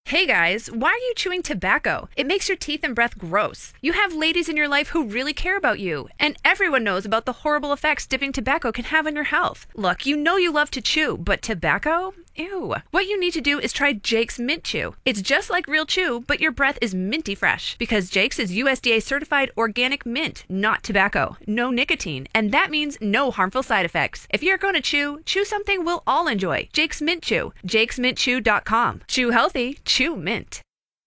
Hey guys, why are you chewing tobacco? It makes your teeth and breath gross. You have ladies in your life who really care about you, and everyone knows about the horrible effects dipping tobacco can have on your health. Look, you know you love to chew, but tobacco? Ew. What you need to do is try Jake's Mint Chew. It's just like real chew, but your breath is minty fresh because Jake's is USDA certified organic mint, not tobacco, no nicotine, and that means no harmful side effects. If you're going to chew something we'll all enjoy. Jake's Mint Chew. jakesmintchew.com. Chew healthy, chew mint.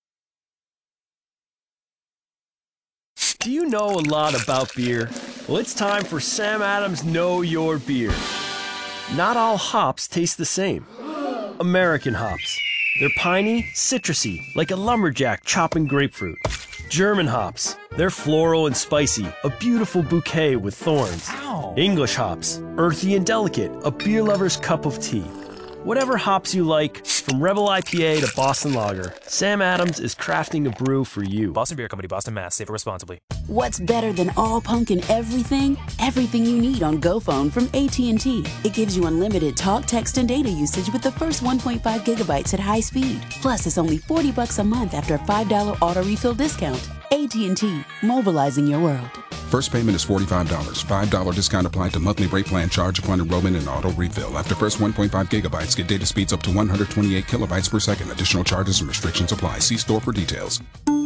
Do you know a lot about beer? Well, it's time for Sam Adams Know Your Beer. Not all hops taste the same. American hops. They're piney, citrusy, like a lumberjack chopping grapefruit. German hops. They're floral and spicy, a beautiful bouquet with thorns. Ow. English hops. Earthy and delicate, a beer lover's cup of tea. Whatever hops you like, from Rebel IPA to Boston Lager, Sam Adams is crafting a brew for you. Boston Beer Company, Boston, Mass. Save it responsibly. What's better than all pumpkin everything? Everything you need on GoPhone from AT&T. It gives you unlimited talk, text, and data usage with the first 1.5 gigabytes at high speed. Plus, it's only $40 a month after a $5 auto refill discount. AT&T, mobilizing your world. First payment is $45. $5 discount applied to monthly rate plan charge upon enrollment in auto refill. After first 1.5 gigabytes, get data speeds up to 128 kilobytes per second. Additional charges and restrictions apply. See store for details.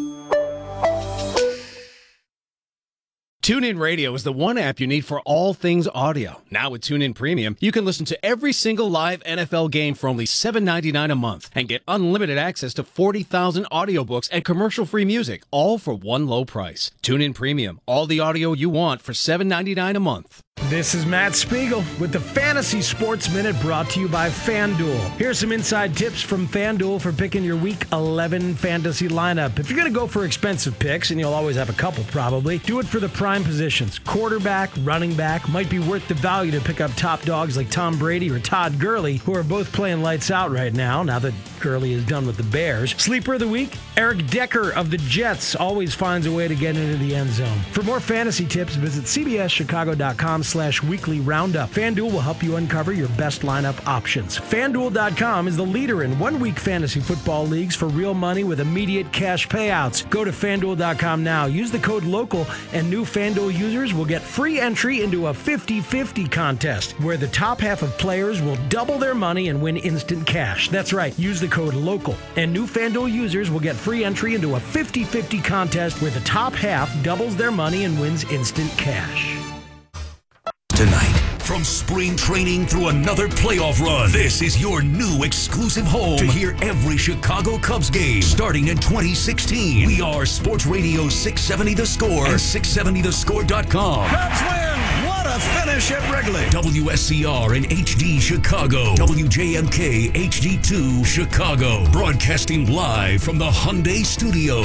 TuneIn Radio is the one app you need for all things audio. Now with TuneIn Premium, you can listen to every single live NFL game for only $7.99 a month and get unlimited access to 40,000 audiobooks and commercial-free music, all for one low price. TuneIn Premium, all the audio you want for $7.99 a month. This is Matt Spiegel with the Fantasy Sports Minute brought to you by FanDuel. Here's some inside tips from FanDuel for picking your Week 11 fantasy lineup. If you're going to go for expensive picks, and you'll always have a couple probably, do it for the prime positions. Quarterback, running back, might be worth the value to pick up top dogs like Tom Brady or Todd Gurley, who are both playing lights out right now that Gurley is done with the Bears. Sleeper of the week, Eric Decker of the Jets always finds a way to get into the end zone. For more fantasy tips, visit cbschicago.com/weekly roundup. FanDuel will help you uncover your best lineup options. FanDuel.com is the leader in one-week fantasy football leagues for real money with immediate cash payouts. Go to FanDuel.com now. Use the code LOCAL, and new FanDuel users will get free entry into a 50-50 contest, where the top half of players will double their money and win instant cash. That's right. Use the code LOCAL, and new FanDuel users will get free entry into a 50-50 contest where the top half doubles their money and wins instant cash. Tonight, from spring training through another playoff run, this is your new exclusive home to hear every Chicago Cubs game starting in 2016. We are Sports Radio 670 The Score and 670thescore.com. Cubs win! What a finish at Wrigley! WSCR in HD Chicago. WJMK HD2 Chicago. Broadcasting live from the Hyundai Studios.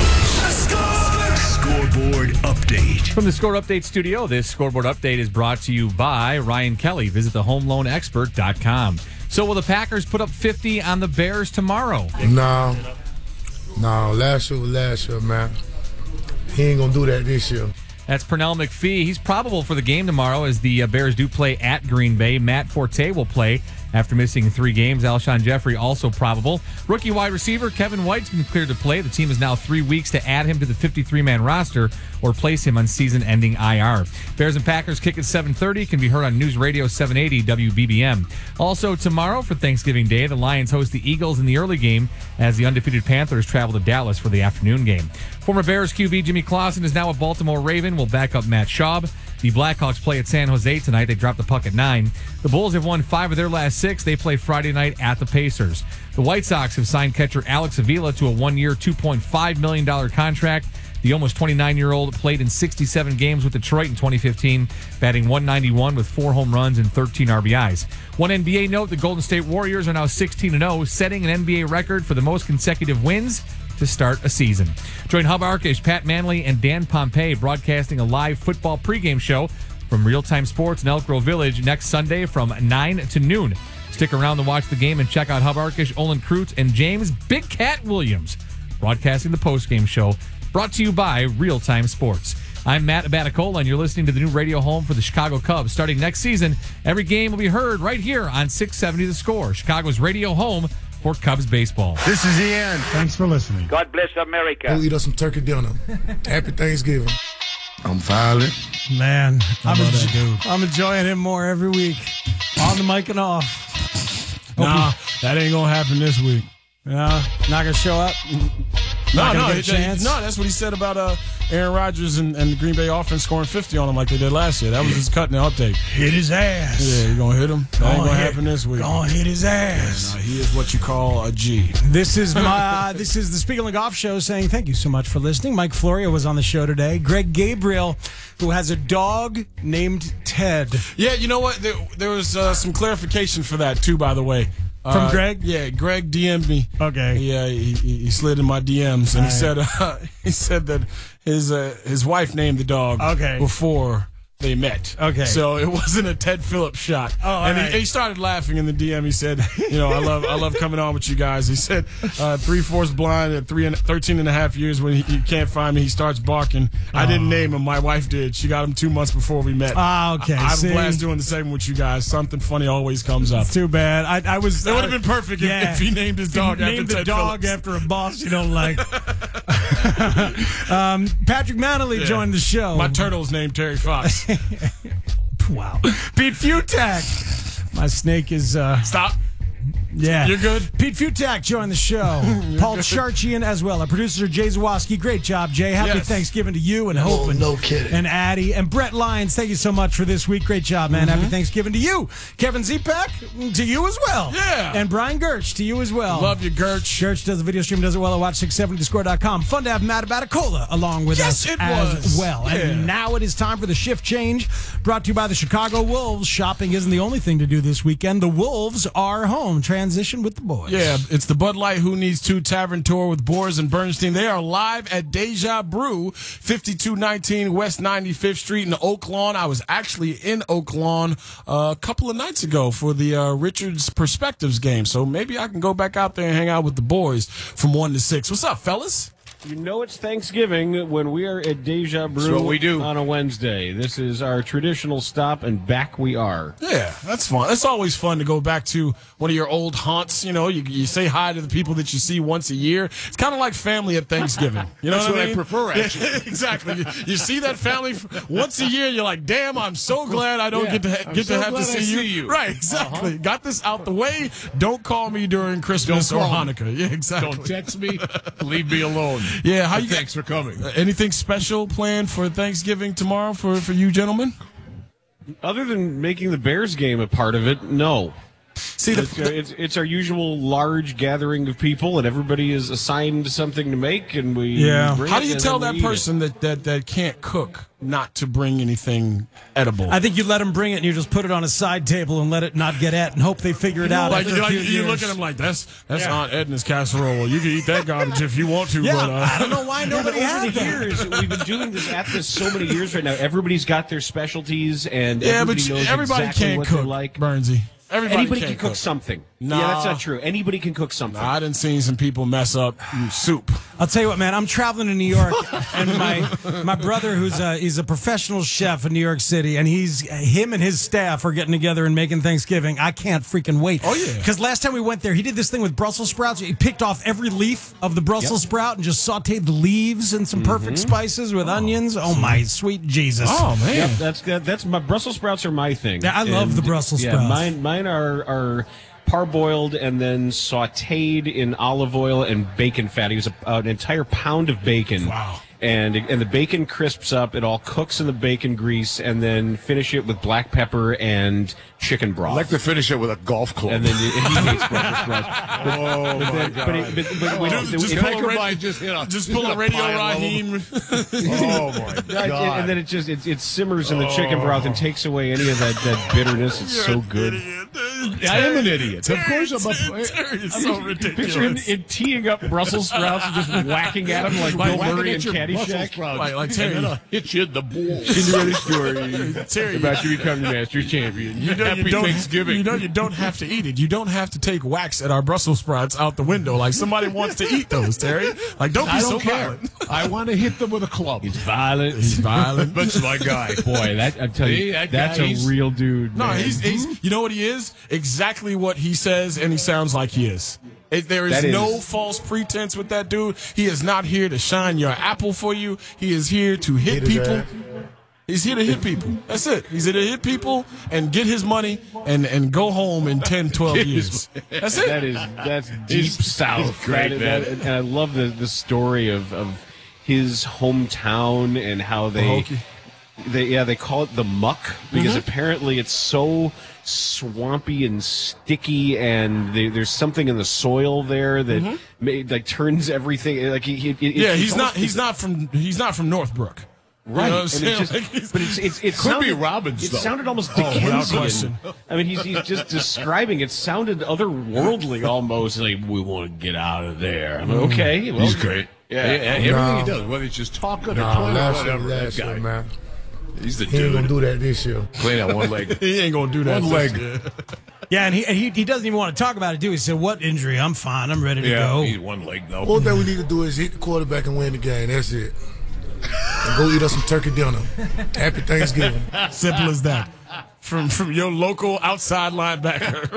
Scoreboard Update. From the Score Update studio, this Scoreboard Update is brought to you by Ryan Kelly. Visit thehomeloanexpert.com. So will the Packers put up 50 on the Bears tomorrow? No. Last year was last year, man. He ain't going to do that this year. That's Pernell McPhee. He's probable for the game tomorrow as the Bears do play at Green Bay. Matt Forte will play after missing 3 games. Alshon Jeffrey also probable. Rookie wide receiver Kevin White's been cleared to play. The team has now 3 weeks to add him to the 53-man roster or place him on season-ending IR. Bears and Packers kick at 7:30. Can be heard on News Radio 780 WBBM. Also tomorrow for Thanksgiving Day, the Lions host the Eagles in the early game as the undefeated Panthers travel to Dallas for the afternoon game. Former Bears QB Jimmy Clausen is now a Baltimore Raven. Will back up Matt Schaub. The Blackhawks play at San Jose tonight. They dropped the puck at 9. The Bulls have won 5 of their last 6. They play Friday night at the Pacers. The White Sox have signed catcher Alex Avila to a 1-year, $2.5 million contract. The almost 29-year-old played in 67 games with Detroit in 2015, batting .191 with 4 home runs and 13 RBIs. One NBA note, the Golden State Warriors are now 16-0, setting an NBA record for the most consecutive wins to start a season. Join Hub Arkish, Pat Manley, and Dan Pompei broadcasting a live football pregame show from Real Time Sports in Elk Grove Village next Sunday from 9 to noon. Stick around to watch the game and check out Hub Arkish, Olin Kreutz, and James Big Cat Williams broadcasting the postgame show, brought to you by Real Time Sports. I'm Matt Abaticola, and you're listening to the new radio home for the Chicago Cubs. Starting next season, every game will be heard right here on 670 The Score, Chicago's radio home for Cubs baseball. This is Ian. Thanks for listening. God bless America. Go eat us some turkey dinner. Happy Thanksgiving. I'm violent. Man, I'm enjoying him more every week. On the mic and off. Nah, that ain't going to happen this week. Not going to show up? No, chance? that's what he said about Aaron Rodgers and the Green Bay offense scoring 50 on him like they did last year. That was just cutting the update. Hit his ass. Yeah, you're going to hit him? That ain't going to happen this week. Gonna hit his ass. Yeah, he is what you call a G. This is the Spiegel and Goff show saying thank you so much for listening. Mike Florio was on the show today. Greg Gabriel, who has a dog named Ted. Yeah, you know what? There was some clarification for that, too, by the way. From Greg? Yeah, Greg DM'd me. Okay. Yeah, he slid in my DMs, and he said that his wife named the dog before they met. Okay. So it wasn't a Ted Phillips shot. Oh, and he started laughing in the DM. He said, I love coming on with you guys. He said, 3/4 blind at 13 and a half years when he can't find me, he starts barking. I didn't name him. My wife did. She got him 2 months before we met. Okay. I have a blast doing the segment with you guys. Something funny always comes up. It's too bad. It would have been perfect if he named his dog after Ted Phillips. Named the dog after a boss you don't like. Patrick Manley joined the show. My turtle's named Terry Fox. Wow. Pete Futak. My snake is... Stop. Yeah. You're good? Pete Futak joined the show. Paul Charchian as well. Our producer, Jay Zawoski. Great job, Jay. Happy Thanksgiving to you and Hope and Addie. And Brett Lyons, thank you so much for this week. Great job, man. Happy Thanksgiving to you. Kevin Zepak, to you as well. Yeah. And Brian Gertz, to you as well. Love you, Gertz. Gertz does the video stream, does it well at watch670thescore.com. Fun to have Matt Abaticola along with us as well. Yeah. And now it is time for the shift change, brought to you by the Chicago Wolves. Shopping isn't the only thing to do this weekend. The Wolves are home. Transition with the boys. Yeah, it's the Bud Light Who Needs To Tavern Tour with Boers and Bernstein. They are live at Deja Brew, 5219 West 95th Street in Oak Lawn. I was actually in Oak Lawn a couple of nights ago for the Richards Perspectives game, so maybe I can go back out there and hang out with the boys from 1 to 6. What's up, fellas? You know it's Thanksgiving when we are at Deja Brew. That's what we do on a Wednesday. This is our traditional stop, and back we are. Yeah, that's fun. It's always fun to go back to one of your old haunts. You say hi to the people that you see once a year. It's kind of like family at Thanksgiving. You know that's what I mean? I prefer, actually. Yeah, exactly. You see that family once a year. You're like, damn, I'm so glad I don't get to have to see you. Right, exactly. Got this out the way. Don't call me during Christmas or Hanukkah. Yeah, exactly. Don't text me. Leave me alone. Yeah, thanks for coming. Anything special planned for Thanksgiving tomorrow for you gentlemen? Other than making the Bears game a part of it, no. See, it's our usual large gathering of people, and everybody is assigned something to make, and we bring How do you tell that person that can't cook not to bring anything edible? I think you let them bring it, and you just put it on a side table and let it not get at, and hope they figure it out. You look at them like that's Aunt Edna's casserole. You can eat that garbage if you want to. Yeah, but, I don't know why nobody has over the years. We've been doing this at this so many years right now. Everybody's got their specialties, and everybody knows exactly can't what cook, they like. Burnsy. Anybody can cook something. No. Yeah, that's not true. Anybody can cook something. I done seen some people mess up soup. I'll tell you what, man. I'm traveling to New York, and my brother, he's a professional chef in New York City, and him and his staff are getting together and making Thanksgiving. I can't freaking wait. Oh yeah. Because last time we went there, he did this thing with Brussels sprouts. He picked off every leaf of the Brussels sprout and just sautéed the leaves and some perfect spices with onions. Oh my sweet Jesus! Oh man, that's my Brussels sprouts are my thing. Yeah, I love the Brussels sprouts. Mine are parboiled and then sautéed in olive oil and bacon fat. He was an entire pound of bacon. Wow. And the bacon crisps up. It all cooks in the bacon grease, and then finish it with black pepper and chicken broth. I like to finish it with a golf club. And then he hates Brussels sprouts. Just pull a Radio Raheem. Oh my God! And then it simmers in the chicken broth and takes away any of that bitterness. It's so good. I am an idiot. Of course, It's so ridiculous. Picture him teeing up Brussels sprouts and just whacking at him like Bill Murray and Caddyshack. Like Terry, and then I'll hit you in the balls. Cinderella story about you becoming the Masters champion. Happy Thanksgiving. You don't have to eat it. You don't have to take wax at our Brussels sprouts out the window. Like somebody wants to eat those, Terry. Like don't be so violent. I want to hit them with a club. He's violent. That's my guy. Boy, I'm telling you, that's a real dude. No, man. he's you know what he is? Exactly what he says, and he sounds like he is. There is no false pretense with that dude. He is not here to shine your apple for you. He is here to hit people. He's here to hit people. That's it. He's here to hit people and get his money and go home in 10, 12 years. That's it. That's deep south. Great, man. And I love the story of his hometown and how they call it the muck because apparently it's so swampy and sticky, and there's something in the soil there that turns everything like he's not from Northbrook. Right, you know what I'm saying? But it could be Robbins. It though. sounded almost without Dickensian. question. I mean, he's just describing. It sounded otherworldly, almost like we want to get out of there. I'm like, okay, well, He's great. Yeah, everything he does, whether it's just talking or playing or whatever. Last that guy, year, man. He's the He ain't dude. gonna do that this year. Playing that one leg. He ain't gonna do that. One leg. Yeah, and he doesn't even want to talk about it, do he? He said, what injury? I'm fine. I'm ready to go. He's one leg though. One thing we need to do is hit the quarterback and win the game. That's it. And go eat us some turkey dinner. Happy Thanksgiving. Simple as that. From your local outside linebacker.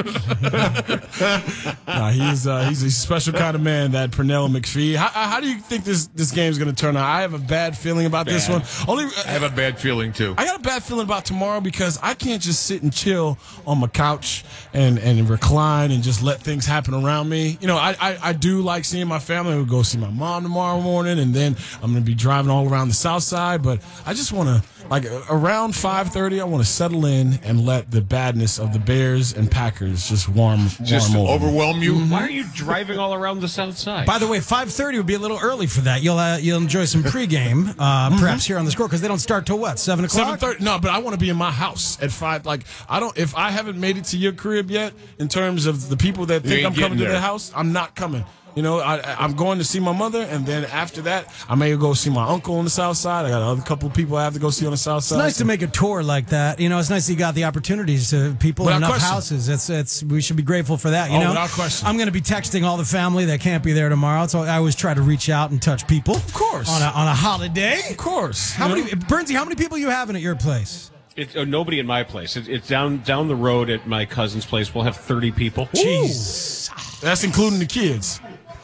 He's a special kind of man, that Pernell McPhee. How do you think this game is going to turn out? I have a bad feeling about this one. I have a bad feeling too. I got a bad feeling about tomorrow because I can't just sit and chill on my couch and recline and just let things happen around me. You know, I do like seeing my family. We'll go see my mom tomorrow morning, and then I'm going to be driving all around the south side. But I just want to, like, around 5:30, I want to settle in and let the badness of the Bears and Packers just warm over. Overwhelm you. Why are you driving all around the south side? By the way, 5:30 would be a little early for that. You'll enjoy some pregame, perhaps here on the Score, because they don't start till what, 7 o'clock? 7:30. No, but I want to be in my house at 5. Like, if I haven't made it to your crib yet, in terms of the people that think I'm coming to their house, I'm not coming. You know, I'm going to see my mother, and then after that, I may go see my uncle on the south side. I got another couple of people I have to go see on the south side. It's nice to make a tour like that. You know, it's nice that you got the opportunities to people in enough houses. We should be grateful for that. You know, without question. I'm going to be texting all the family that can't be there tomorrow, so I always try to reach out and touch people. Of course. On a holiday. Of course. Bernsey, how many people you having at your place? Nobody in my place. It's down the road at my cousin's place. We'll have 30 people. Jeez. That's including the kids.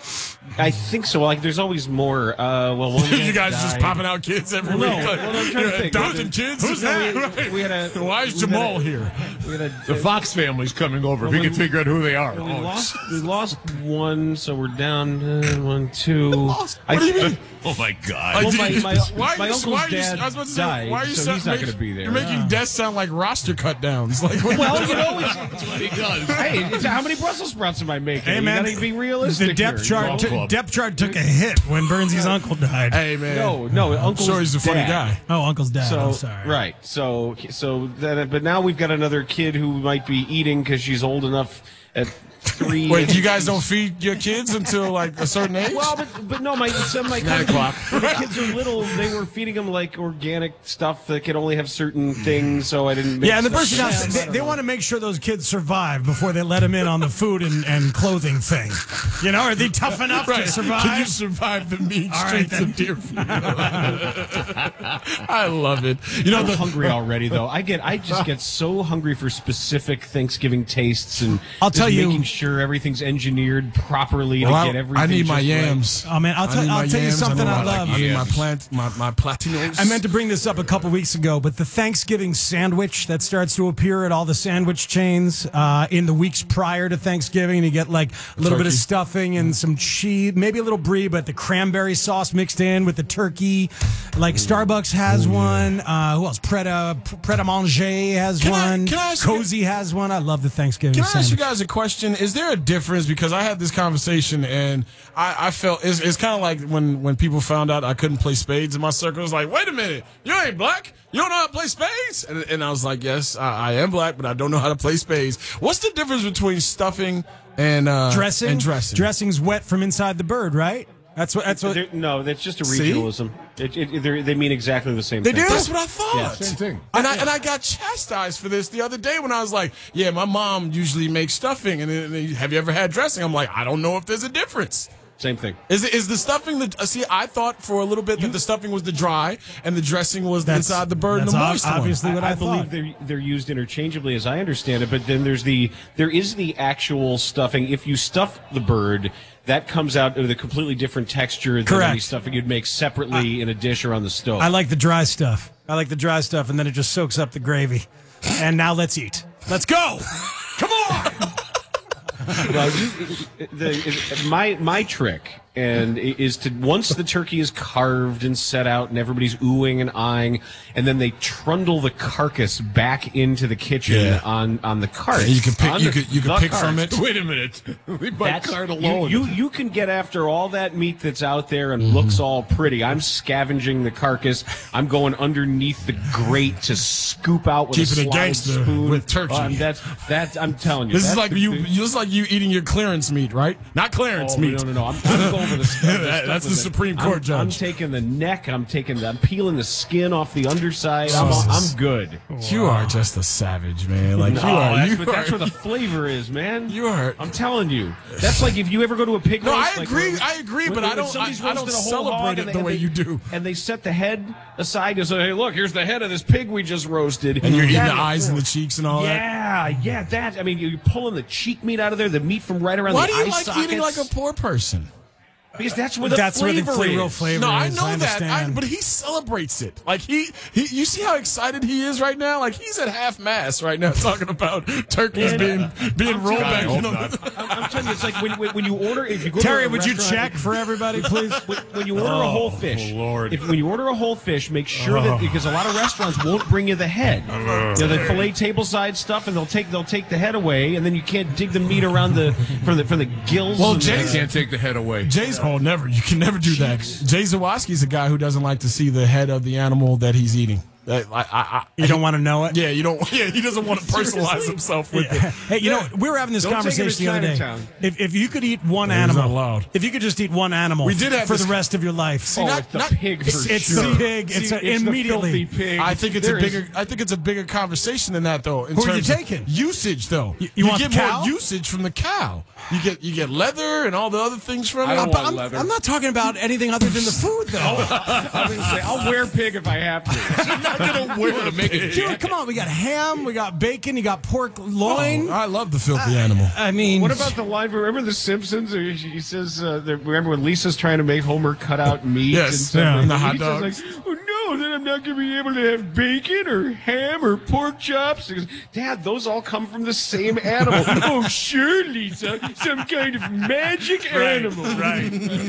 I think so. Like, there's always more. You guys just popping out kids every week. I'm trying to think. Adopting kids? Who's that? We had Why is Jamal here? The Fox family's coming over. If we can figure out who they are. We lost one, so we're down 1, 2. What do you mean? Oh my God! My uncle's dad died, why are you so he's not going to be there. You're making deaths sound like roster cut downs. Like, well, you know, that's what he does. Hey, how many Brussels sprouts am I making? Hey, man, you got to be realistic. The depth chart took a hit when Burnsy's uncle died. Hey, man. No, I'm Uncle's sure he's a funny dad. guy. Oh, Uncle's dad. So, I'm sorry. Right. So that. But now we've got another kid who might be eating because she's old enough at 3. Wait, you guys don't feed your kids until like a certain age? Well, but no, my 9 o'clock. When the kids are little, they were feeding them like organic stuff that could only have certain things. So I didn't. Yeah, and the person they want to make sure those kids survive before they let them in on the food and clothing thing. You know, are they tough enough to survive? Can you survive the mean streets of Deerfield? I love it. You know, I'm hungry already though. I just get so hungry for specific Thanksgiving tastes, and I'll tell you, making sure everything's engineered properly to get everything. I need my just yams. Right. Oh man, I'll tell you something I love. I need my platinos. I meant to bring this up a couple weeks ago, but the Thanksgiving sandwich that starts to appear at all the sandwich chains in the weeks prior to Thanksgiving, and you get like a little bit of stuffing and some cheese, maybe a little brie, but the cranberry sauce mixed in with the turkey. Like Starbucks has one. Who else? Pret a Manger has one. Cozy has one. I love the Thanksgiving sandwich. Can I ask you guys a question? Is there a difference? Because I had this conversation and I felt it's kind of like when people found out I couldn't play spades in my circle. It's like, wait a minute, you ain't black? You don't know how to play spades? And I was like, yes, I am black, but I don't know how to play spades. What's the difference between stuffing and dressing? And dressing. Dressing's wet from inside the bird, right? That's what. No, that's just a regionalism. They mean exactly the same thing. They do? That's what I thought. Yeah. Same thing. And I got chastised for this the other day when I was like, yeah, my mom usually makes stuffing. And then, have you ever had dressing? I'm like, I don't know if there's a difference. Same thing. Is the stuffing see? I thought for a little bit that the stuffing was the dry and the dressing was the inside the bird and the moist obviously one. what I thought. believe they're used interchangeably, as I understand it. But then there is the actual stuffing. If you stuff the bird, that comes out with a completely different texture than any stuffing you'd make separately in a dish or on the stove. I like the dry stuff. And then it just soaks up the gravy. And now let's eat. Let's go. Come on. Well, my trick is to, once the turkey is carved and set out and everybody's oohing and eyeing, and then they trundle the carcass back into the kitchen on the cart. And you can pick from it. Wait a minute. Leave my cart alone. You can get after all that meat that's out there and looks all pretty. I'm scavenging the carcass. I'm going underneath the grate to scoop out with Keeping a slide spoon with turkey. That's I'm telling you. This is like you eating your clearance meat, right? Not clearance meat. No. I'm going for the stuff. That's the Supreme Court judge. I'm taking the neck. I'm peeling the skin off the underside. I'm good. You are just a savage, man. Like that's where the flavor is, man. You are. I'm telling you. That's like if you ever go to a pig roast. I agree, but I don't celebrate it the way you do. And they set the head aside and say, "Hey, look, here's the head of this pig we just roasted." And you're eating the eyes and the cheeks and all that. Yeah. That. I mean, you're pulling the cheek meat out of there, the meat from right around the eye sockets. Why do you like eating like a poor person? Because that's where the real flavor is. No, I know that, but he celebrates it. Like he, you see how excited he is right now? Like he's at half mast right now, talking about turkeys being rolled back. I'm telling you, it's like when you order. If you go Terry, to a would you restaurant, check for everybody, please? When you order a whole fish, Lord. when you order a whole fish, make sure that, because a lot of restaurants won't bring you the head. They fillet tableside stuff, and they'll take the head away, and then you can't dig the meat around from the gills. Well, Jay can't take the head away. Never. You can never do that. Jay Zawaski's a guy who doesn't like to see the head of the animal that he's eating. You don't want to know it? Yeah, you don't. Yeah, he doesn't want to personalize himself with it. Hey, we were having this conversation the other day. If you could eat one animal, if you could just eat one animal, we did have for the rest of your life. It's the pig. It's the pig. It's immediately. The pig. I think it's a bigger conversation than that, though. Who are you taking? Usage, though. You want get the cow? more usage from the cow. You get leather and all the other things from it. I'm not talking about anything other than the food, though. I was going to say, I'll wear pig if I have to. I'm not going to wear to make it. Dude, come on. We got ham. We got bacon. You got pork loin. I love the filthy animal. I mean. What about the line? Remember The Simpsons? He says, remember when Lisa's trying to make Homer cut out meat? Yes, and the hot he dog. Says like, oh, no, then I'm not going to be able to have bacon or ham or pork chops. He goes, Dad, those all come from the same animal. Oh, sure, Lisa. Some kind of magic animal. Right.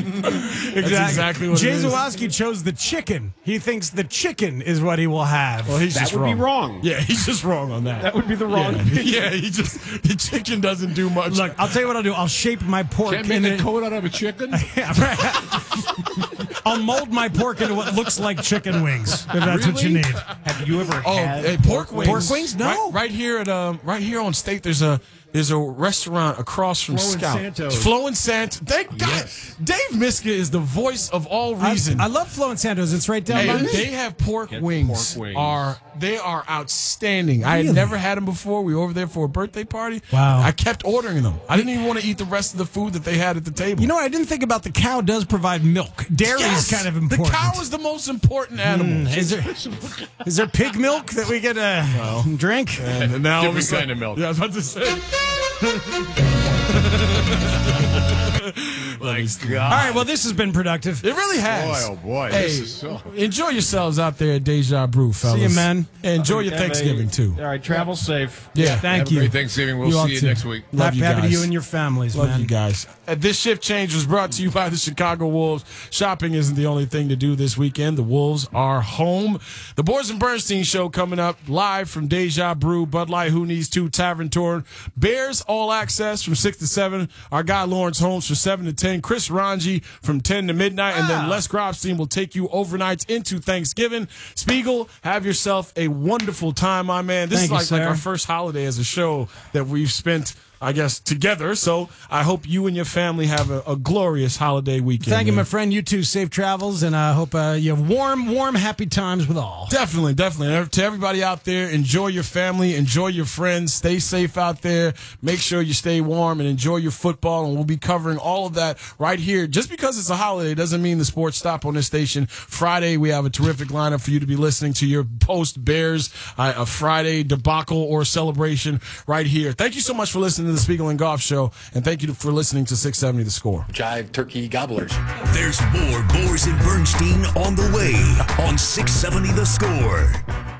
Exactly what Jay it is. Zawaski chose the chicken. He thinks the chicken is what he will have. Well, That would be wrong. Yeah, he's just wrong on that. That would be the wrong thing. Yeah, the chicken doesn't do much. Look, I'll tell you what I'll do. I'll shape my pork. Can't make a coat out of a chicken? Yeah, right. I'll mold my pork into what looks like chicken wings, if that's what you need. Have you ever had pork wings? Pork wings? No. Right here on State, there's a restaurant across from Scout. Santos. Flo and Santos. Thank God. Dave Miska is the voice of all reason. I love Flo and Santos. It's right down by me. They have pork wings. Pork wings. They are outstanding. Really? I had never had them before. We were over there for a birthday party. Wow. I kept ordering them. I didn't even want to eat the rest of the food that they had at the table. You know, I didn't think about the cow does provide milk. Dairy is kind of important. The cow is the most important animal. Is there pig milk that we get to drink? And now Different kind of milk. Yeah, I was about to say. God. All right, well, this has been productive. It really has. Boy, oh boy. Hey, This is so... enjoy yourselves out there at Deja Brew, fellas. See you, man. And enjoy your Thanksgiving, too. All right, travel safe. Yeah. Thank Have a you. great Thanksgiving. We'll see you next week. Love you Happy to guys. you and your families, Love man. you guys. This shift change was brought to you by the Chicago Wolves. Shopping isn't the only thing to do this weekend. The Wolves are home. The Boys and Bernstein show coming up live from Deja Brew, Bud Light, Who Needs To, Tavern Tour. Bears All Access from 6 to 7. Our guy Lawrence Holmes from 7 to 10. Chris Ranji from 10 to midnight. And then Les Grobstein will take you overnights into Thanksgiving. Spiegel, have yourself a wonderful time, my man. This Thank is you, like sir. our first holiday as a show that we've spent I guess, together. So I hope you and your family have a glorious holiday weekend. Thank you, my friend. You too. Safe travels, and I hope you have warm, happy times with all. Definitely. And to everybody out there, enjoy your family, enjoy your friends, stay safe out there. Make sure you stay warm and enjoy your football. And we'll be covering all of that right here. Just because it's a holiday doesn't mean the sports stop on this station. Friday, we have a terrific lineup for you to be listening to your post-Bears, a Friday debacle or celebration right here. Thank you so much for listening to the Spiegel and Goff Show, and thank you for listening to 670 The Score. Jive Turkey Gobblers. There's more Boers and Bernstein on the way on 670 The Score.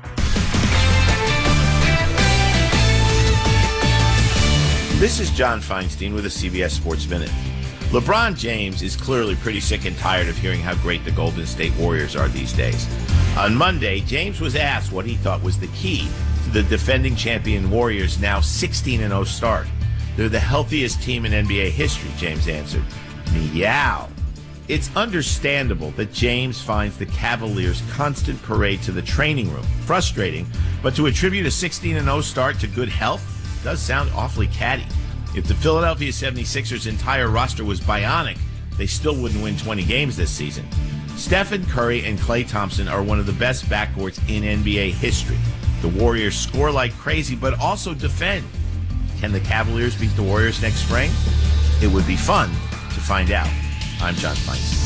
This is John Feinstein with a CBS Sports Minute. LeBron James is clearly pretty sick and tired of hearing how great the Golden State Warriors are these days. On Monday, James was asked what he thought was the key to the defending champion Warriors' now 16-0 start. They're the healthiest team in NBA history, James answered. Meow. It's understandable that James finds the Cavaliers' constant parade to the training room frustrating, but to attribute a 16-0 start to good health does sound awfully catty. If the Philadelphia 76ers' entire roster was bionic, they still wouldn't win 20 games this season. Stephen Curry and Klay Thompson are one of the best backcourts in NBA history. The Warriors score like crazy, but also defend. Can the Cavaliers beat the Warriors next spring? It would be fun to find out. I'm John Feinstein.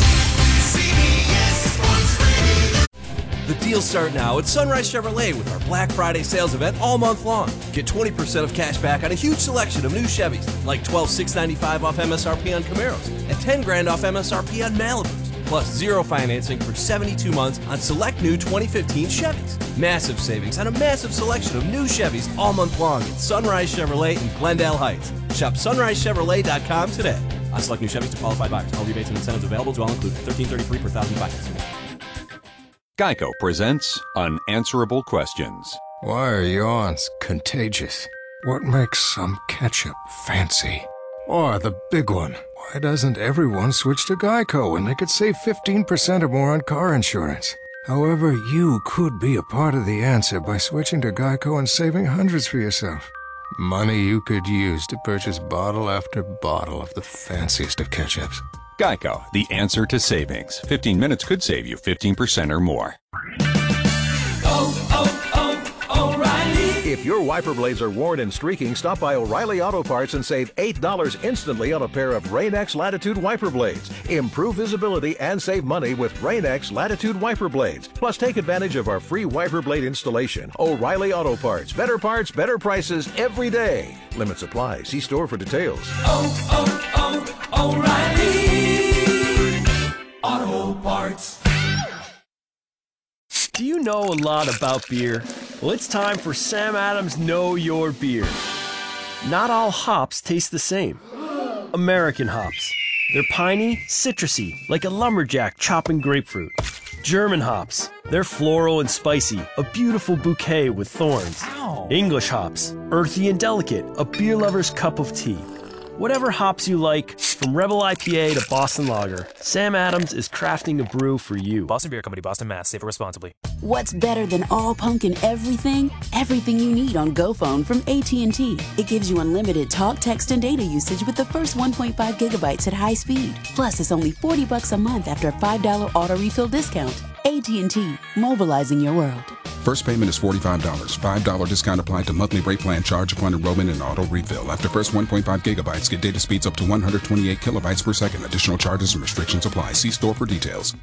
The deals start now at Sunrise Chevrolet with our Black Friday sales event all month long. Get 20% of cash back on a huge selection of new Chevys, like $12,695 off MSRP on Camaros and $10,000 off MSRP on Malibus. Plus zero financing for 72 months on select new 2015 Chevys. Massive savings on a massive selection of new Chevys all month long at Sunrise Chevrolet in Glendale Heights. Shop sunrisechevrolet.com today. On select new Chevys to qualified buyers. All rebates and incentives available to all included. $13.33 per thousand financing. Geico presents Unanswerable Questions. Why are yawns contagious? What makes some ketchup fancy? Or the big one, why doesn't everyone switch to Geico when they could save 15% or more on car insurance? However, you could be a part of the answer by switching to Geico and saving hundreds for yourself. Money you could use to purchase bottle after bottle of the fanciest of ketchups. Geico, the answer to savings. 15 minutes could save you 15% or more. O'Reilly. If your wiper blades are worn and streaking, stop by O'Reilly Auto Parts and save $8 instantly on a pair of Rain-X Latitude wiper blades. Improve visibility and save money with Rain-X Latitude wiper blades. Plus, take advantage of our free wiper blade installation. O'Reilly Auto Parts. Better parts, better prices every day. Limits apply. See store for details. O'Reilly Auto Parts. Do you know a lot about beer? Well, it's time for Sam Adams Know Your Beer. Not all hops taste the same. American hops. They're piney, citrusy, like a lumberjack chopping grapefruit. German hops. They're floral and spicy, a beautiful bouquet with thorns. English hops. Earthy and delicate, a beer lover's cup of tea. Whatever hops you like, from Rebel IPA to Boston Lager, Sam Adams is crafting a brew for you. Boston Beer Company, Boston, Mass. Save it responsibly. What's better than all pumpkin everything? Everything you need on GoPhone from AT&T. It gives you unlimited talk, text, and data usage with the first 1.5 gigabytes at high speed. Plus, it's only $40 a month after a $5 auto refill discount. AT&T, mobilizing your world. First payment is $45. $5 discount applied to monthly rate plan charge upon enrollment and auto refill. After first 1.5 gigabytes, get data speeds up to 128 kilobytes per second. Additional charges and restrictions apply. See store for details.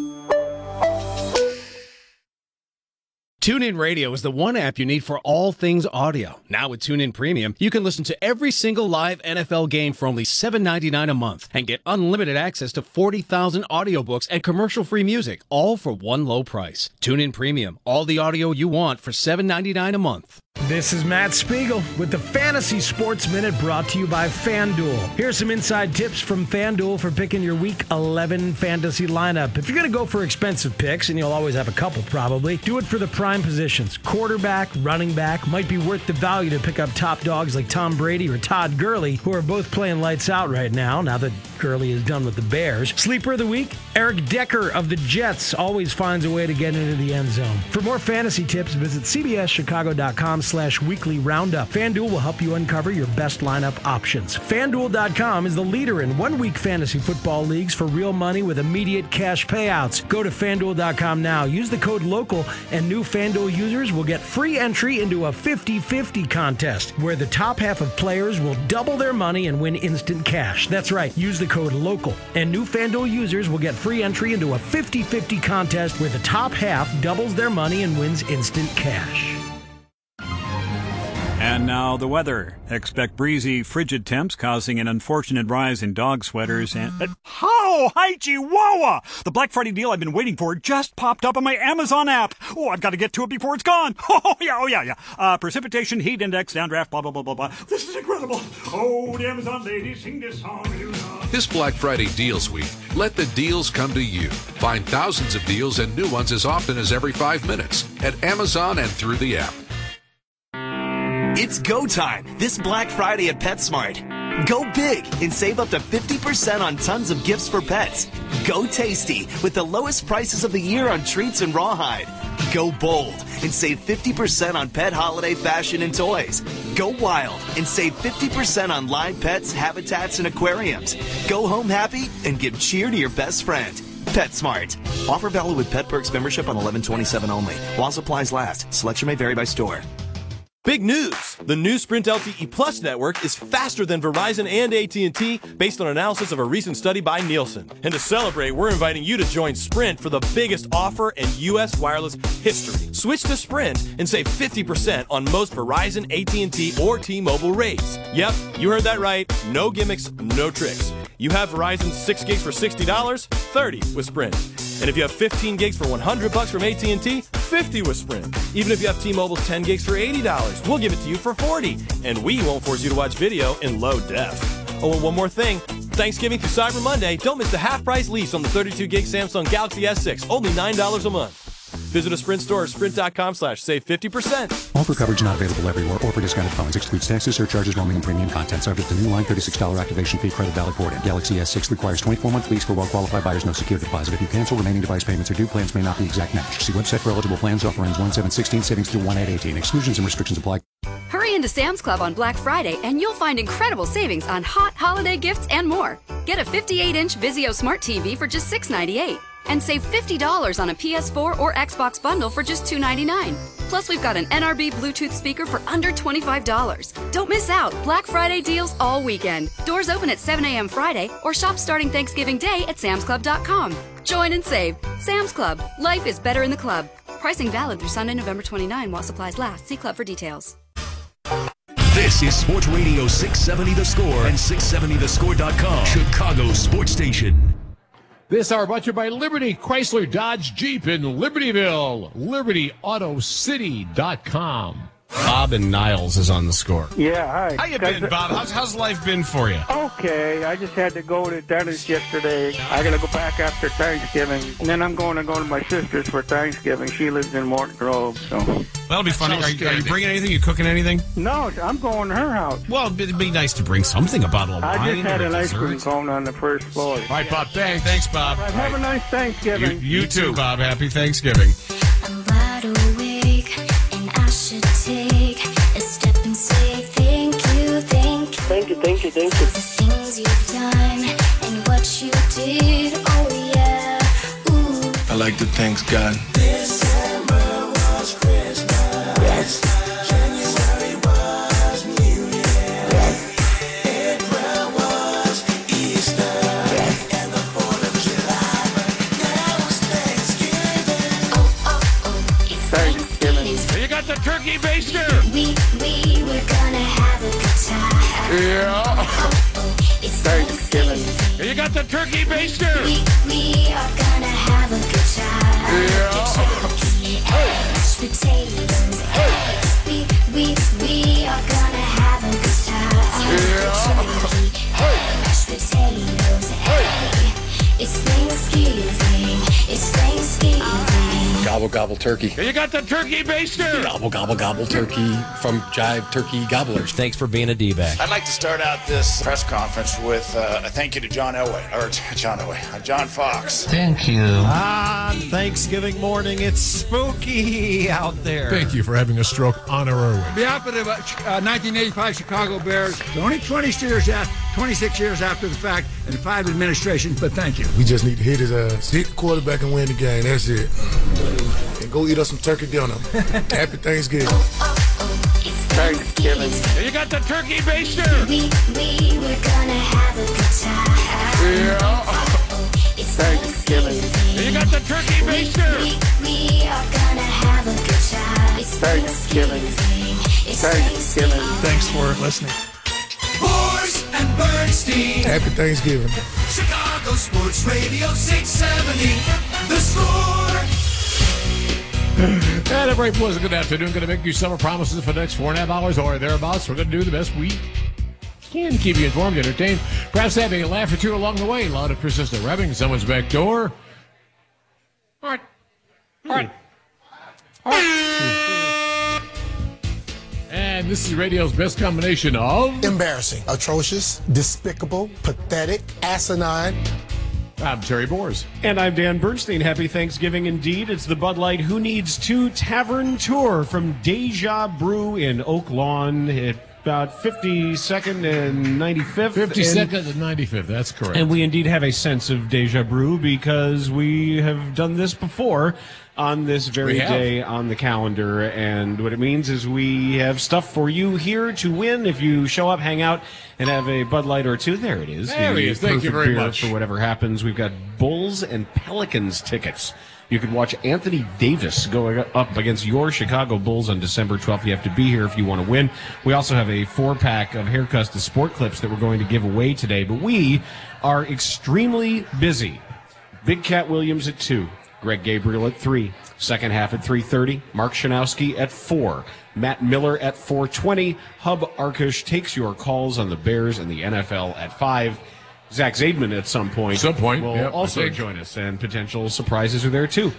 TuneIn Radio is the one app you need for all things audio. Now with TuneIn Premium, you can listen to every single live NFL game for only $7.99 a month and get unlimited access to 40,000 audiobooks and commercial-free music, all for one low price. TuneIn Premium, all the audio you want for $7.99 a month. This is Matt Spiegel with the Fantasy Sports Minute brought to you by FanDuel. Here's some inside tips from FanDuel for picking your Week 11 fantasy lineup. If you're going to go for expensive picks, and you'll always have a couple probably, do it for the prime positions. Quarterback, running back, might be worth the value to pick up top dogs like Tom Brady or Todd Gurley, who are both playing lights out right now that Gurley is done with the Bears. Sleeper of the week, Eric Decker of the Jets always finds a way to get into the end zone. For more fantasy tips, visit cbschicago.com FanDuel.com/weekly roundup. FanDuel will help you uncover your best lineup options. FanDuel.com is the leader in one-week fantasy football leagues for real money with immediate cash payouts. Go to FanDuel.com now. Use the code LOCAL, and new FanDuel users will get free entry into a 50-50 contest, where the top half of players will double their money and win instant cash. That's right. Use the code LOCAL, and new FanDuel users will get free entry into a 50-50 contest where the top half doubles their money and wins instant cash. And now the weather. Expect breezy, frigid temps causing an unfortunate rise in dog sweaters and... Oh, hi, Chihuahua! The Black Friday deal I've been waiting for just popped up on my Amazon app. Oh, I've got to get to it before it's gone. Oh, yeah. Precipitation, heat index, downdraft, blah, blah, blah, blah, blah. This is incredible. Oh, the Amazon ladies sing this song. This Black Friday Deals Week, let the deals come to you. Find thousands of deals and new ones as often as every 5 minutes at Amazon and through the app. It's go time this Black Friday at PetSmart. Go big and save up to 50% on tons of gifts for pets. Go tasty with the lowest prices of the year on treats and rawhide. Go bold and save 50% on pet holiday fashion and toys. Go wild and save 50% on live pets, habitats, and aquariums. Go home happy and give cheer to your best friend. PetSmart. Offer valid with Pet Perks membership on 11/27 only. While supplies last. Selection may vary by store. Big news! The new Sprint LTE Plus network is faster than Verizon and AT&T based on analysis of a recent study by Nielsen. And to celebrate, we're inviting you to join Sprint for the biggest offer in U.S. wireless history. Switch to Sprint and save 50% on most Verizon, AT&T, or T-Mobile rates. Yep, you heard that right. No gimmicks, no tricks. You have Verizon 6 gigs for $60, 30 with Sprint. And if you have 15 gigs for $100 from AT&T, 50 with Sprint. Even if you have T-Mobile's 10 gigs for $80, we'll give it to you for $40. And we won't force you to watch video in low def. Oh, and one more thing. Thanksgiving through Cyber Monday, don't miss the half-price lease on the 32-gig Samsung Galaxy S6, only $9 a month. Visit a Sprint store or sprint.com/save 50%. Offer coverage not available everywhere or for discounted phones. Excludes taxes, surcharges, roaming, and premium content. Subject to new line $36 activation fee. Credit valid port in. Galaxy S6 requires 24-month lease for well-qualified buyers. No security deposit. If you cancel, remaining device payments are due. Plans may not be exact match. See website for eligible plans. Offer ends 1/7/16. Savings through 1/8/18. Exclusions and restrictions apply. Hurry into Sam's Club on Black Friday and you'll find incredible savings on hot holiday gifts and more. Get a 58-inch Vizio Smart TV for just $6.98. And save $50 on a PS4 or Xbox bundle for just $2.99. Plus, we've got an NRB Bluetooth speaker for under $25. Don't miss out. Black Friday deals all weekend. Doors open at 7 a.m. Friday or shop starting Thanksgiving Day at samsclub.com. Join and save. Sam's Club. Life is better in the club. Pricing valid through Sunday, November 29 while supplies last. See club for details. This is Sports Radio 670 The Score and 670thescore.com. Chicago Sports Station. This hour brought to you by Liberty Chrysler Dodge Jeep in Libertyville. LibertyAutoCity.com. Bob and Niles is on the score. Yeah, hi. How you been, Bob? How's life been for you? Okay, I just had to go to the dentist yesterday. I got to go back after Thanksgiving. And then I'm going to go to my sister's for Thanksgiving. She lives in Morton Grove, so. That'll be funny. Are you bringing anything? You cooking anything? No, I'm going to her house. Well, it'd be nice to bring something, a bottle of wine. I just had or an ice cream cone on the first floor. All right, Bob. Thanks, Bob. Right, have a nice Thanksgiving. You too, Bob. Happy Thanksgiving. I'm wide awake, and I should take a step and say thank you. Thank you. The things you've done and what you did, oh yeah. Ooh. I like to thank God. December was Christmas. January was New Year. April was Easter. And the 4th of July. Now it's Thanksgiving. It's Thanksgiving. You got the turkey baster. We were gonna have a good time. Yeah. It's Thanksgiving. You got the turkey baster. We are gonna have a good time. Yeah. Mashed potatoes. We are gonna have a good time. Mashed potatoes. It's Thanksgiving. It's Thanksgiving. God gobble gobble turkey. You got the turkey baster. Gobble gobble gobble turkey from Jive Turkey Gobblers. Thanks for being a D-bag. I'd like to start out this press conference with a thank you to John Fox. Thank you. On Thanksgiving morning, it's spooky out there. Thank you for having a stroke on our airwaves. On behalf of the 1985 Chicago Bears, only 26 years after the fact, and 5 administrations, but thank you. We just need to hit his ass. Hit the quarterback and win the game. That's it. And go eat us some turkey dinner. Happy Thanksgiving. Thanksgiving. You got the turkey baster. We were gonna have a good time. Yeah. Thanksgiving. You got the turkey baster. We are gonna have a good time. Thanksgiving. Thanksgiving. Thanks for listening. Bors and Bernstein. Happy Thanksgiving. Chicago Sports Radio 670. The Score. And a very pleasant good afternoon. Going to make you summer promises for the next 4.5 hours or thereabouts. We're going to do the best we can, keep you informed, entertained, perhaps having a laugh or two along the way. Loud and persistent revving, someone's back door. All right. And this is radio's best combination of embarrassing, atrocious, despicable, pathetic, asinine. I'm Terry Bors. And I'm Dan Bernstein. Happy Thanksgiving indeed. It's the Bud Light Who Needs To Tavern Tour from Deja Brew in Oak Lawn at about 52nd and 95th. 52nd and 95th, that's correct. And we indeed have a sense of Deja Brew because we have done this before on this very day on the calendar. And what it means is we have stuff for you here to win if you show up, hang out, and have a Bud Light or two. There it is. There it is. Thank you very much. For whatever happens, we've got Bulls and Pelicans tickets. You could watch Anthony Davis going up against your Chicago Bulls on December 12th. You have to be here if you want to win. We also have a 4-pack of Hair Custom Sport Clips that we're going to give away today. But we are extremely busy. Big Cat Williams at 2. Greg Gabriel at 3. Second half at 3:30. Mark Shanowski at 4. Matt Miller at 4:20. Hub Arkush takes your calls on the Bears and the NFL at 5. Zach Zaidman at some point will also join us, and potential surprises are there too.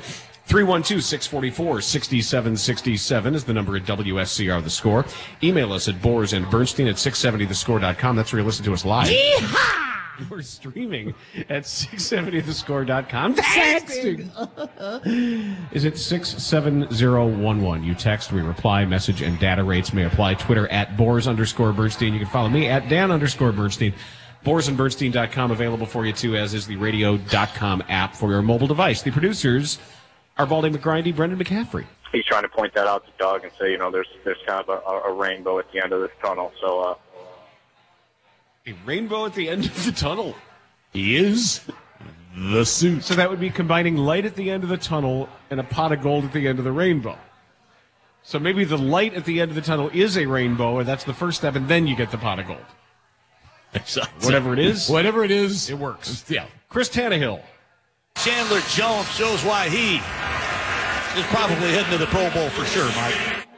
312-644-6767 is the number at WSCR The Score. Email us at Bors and Bernstein at 670thescore.com. That's where you listen to us live. Yeehaw! We're streaming at 670thescore.com. Texting! Is it 67011? You text, we reply, message, and data rates may apply. Twitter at Bors_Bernstein. You can follow me at Dan_Bernstein. BorsandBernstein.com available for you, too, as is the radio.com app for your mobile device. The producers are Baldy McGrindy, Brendan McCaffrey. He's trying to point that out to Doug and say, there's kind of a rainbow at the end of this tunnel. So, a rainbow at the end of the tunnel is the suit. So that would be combining light at the end of the tunnel and a pot of gold at the end of the rainbow. So maybe the light at the end of the tunnel is a rainbow, and that's the first step, and then you get the pot of gold. Whatever it is, it works. Yeah. Chris Tannehill. Chandler Jones shows why he is probably heading to the Pro Bowl for sure, Mike.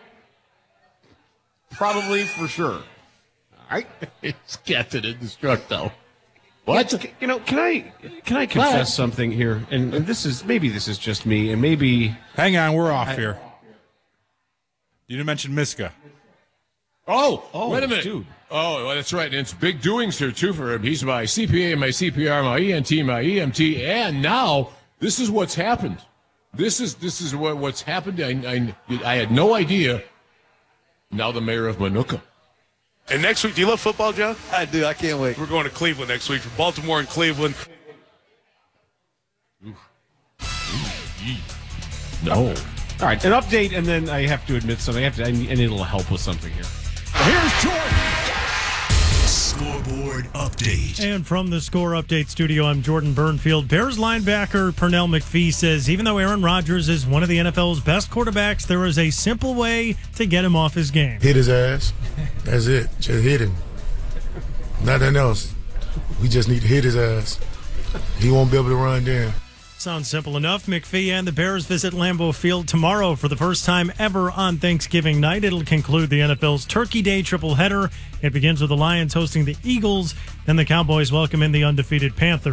Probably for sure. All right. It's Captain Indestructo. What? Can I confess something here? And this is just me, and maybe. Hang on, we're off here. You didn't mention Miska. Oh, wait a minute. Dude. Oh, well, that's right. And it's big doings here, too, for him. He's my CPA, my CPR, my ENT, my EMT, and now this is what's happened. This is what's happened. I had no idea. Now the mayor of Manuka. And next week, do you love football, Joe? I do. I can't wait. We're going to Cleveland next week, from Baltimore and Cleveland. No. All right, an update, and then I have to admit something. I need a little help with something here. Here's Jordan. Scoreboard update. And from the Score Update studio, I'm Jordan Burnfield. Bears linebacker Pernell McPhee says even though Aaron Rodgers is one of the NFL's best quarterbacks, there is a simple way to get him off his game. Hit his ass. That's it. Just hit him. Nothing else. We just need to hit his ass. He won't be able to run down. Sounds simple enough. McPhee and the Bears visit Lambeau Field tomorrow for the first time ever on Thanksgiving night. It'll conclude the NFL's Turkey Day tripleheader. It begins with the Lions hosting the Eagles, then the Cowboys welcome in the undefeated Panthers.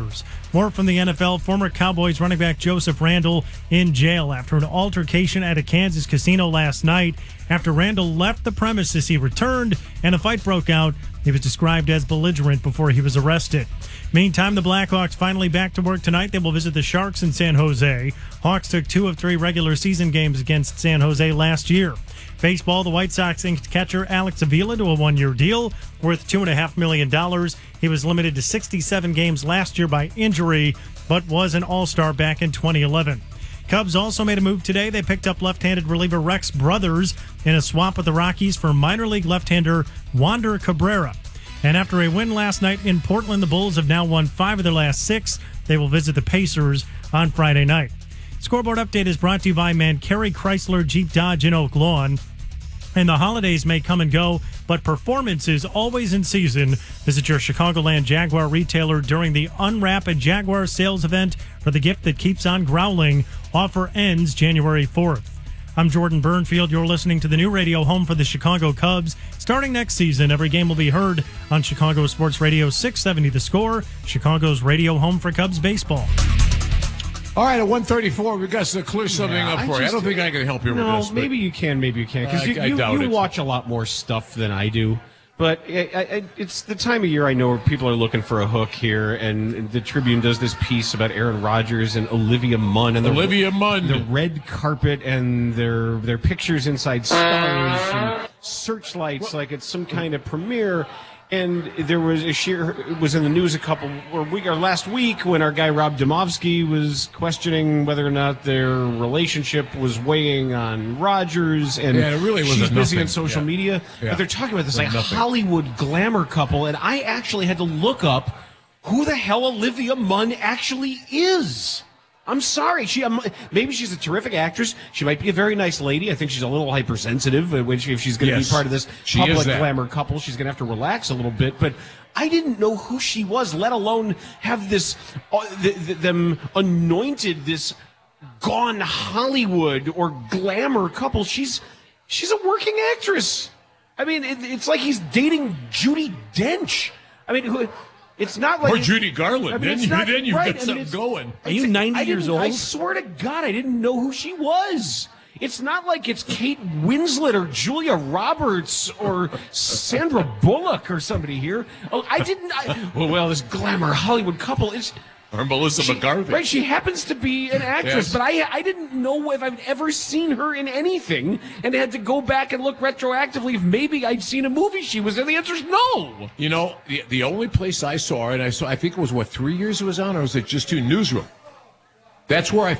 More from the NFL. Former Cowboys running back Joseph Randle in jail after an altercation at a Kansas casino last night. After Randle left the premises, he returned and a fight broke out. He was described as belligerent before he was arrested. Meantime, the Blackhawks finally back to work tonight. They will visit the Sharks in San Jose. Hawks took 2 of 3 regular season games against San Jose last year. Baseball, the White Sox inked catcher Alex Avila to a 1-year deal worth $2.5 million. He was limited to 67 games last year by injury, but was an all-star back in 2011. Cubs also made a move today. They picked up left-handed reliever Rex Brothers in a swap with the Rockies for minor league left-hander Wander Cabrera. And after a win last night in Portland, the Bulls have now won 5 of their last 6. They will visit the Pacers on Friday night. Scoreboard Update is brought to you by Mancari Chrysler Jeep Dodge in Oak Lawn. And the holidays may come and go, but performance is always in season. Visit your Chicagoland Jaguar retailer during the Unwrap a Jaguar sales event for the gift that keeps on growling. Offer ends January 4th. I'm Jordan Burnfield. You're listening to the new radio home for the Chicago Cubs. Starting next season, every game will be heard on Chicago Sports Radio 670 The Score, Chicago's radio home for Cubs baseball. All right, at 1:34, we've got to clear something up for you. I don't think I can help you with this. No, maybe you can, maybe you can't. Because I doubt you it. watch a lot more stuff than I do. But it's the time of year I know where people are looking for a hook here, and the Tribune does this piece about Aaron Rodgers and Olivia Munn. And the red carpet and their pictures inside stars and searchlights like it's some kind of premiere. And there was it was in the news last week when our guy Rob Demovsky was questioning whether or not their relationship was weighing on Rodgers, and it really was she's busy nothing. on social media. Yeah. But they're talking about this Nothing. Hollywood glamour couple, and I actually had to look up who the hell Olivia Munn actually is. I'm sorry. Maybe she's a terrific actress. She might be a very nice lady. I think she's a little hypersensitive. If she's going to be part of this public glamour couple, she's going to have to relax a little bit. But I didn't know who she was, let alone have this them anointed this gone Hollywood or glamour couple. She's a working actress. I mean, it's like he's dating Judi Dench. I mean, it's not like... Or Judy Garland. I mean, then you've right. got something going. Are you 90 years old? I swear to God, I didn't know who she was. It's not like it's Kate Winslet or Julia Roberts or Sandra Bullock or somebody here. Oh, I didn't... Well, this glamour Hollywood couple is... Or Melissa McCarthy. Right, she happens to be an actress, Yes. but I didn't know if I've ever seen her in anything, and had to go back and look retroactively if maybe I'd seen a movie she was in. The answer is no. You know, the only place I saw her, and I think it was 3 years it was on, or was it just 2? Newsroom. That's where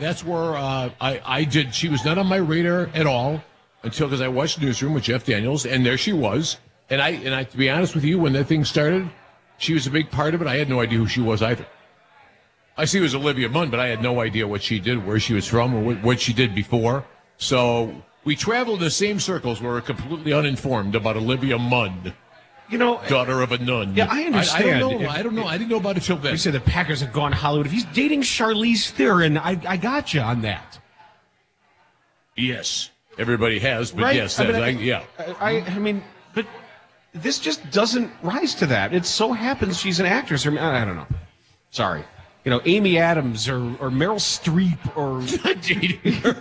I did. She was not on my radar at all because I watched Newsroom with Jeff Daniels, and there she was. And I to be honest with you, when that thing started, she was a big part of it. I had no idea who she was either. I see it was Olivia Munn, but I had no idea what she did, where she was from, or what she did before. So we traveled in the same circles. We were completely uninformed about Olivia Munn, daughter of a nun. Yeah, I understand. I don't know. I didn't know about it till then. You said the Packers have gone Hollywood. If he's dating Charlize Theron, I got you on that. Yes, everybody has, but Right? yes, I mean, but this just doesn't rise to that. It so happens she's an actress, or I don't know. Sorry. Amy Adams or Meryl Streep or dating her.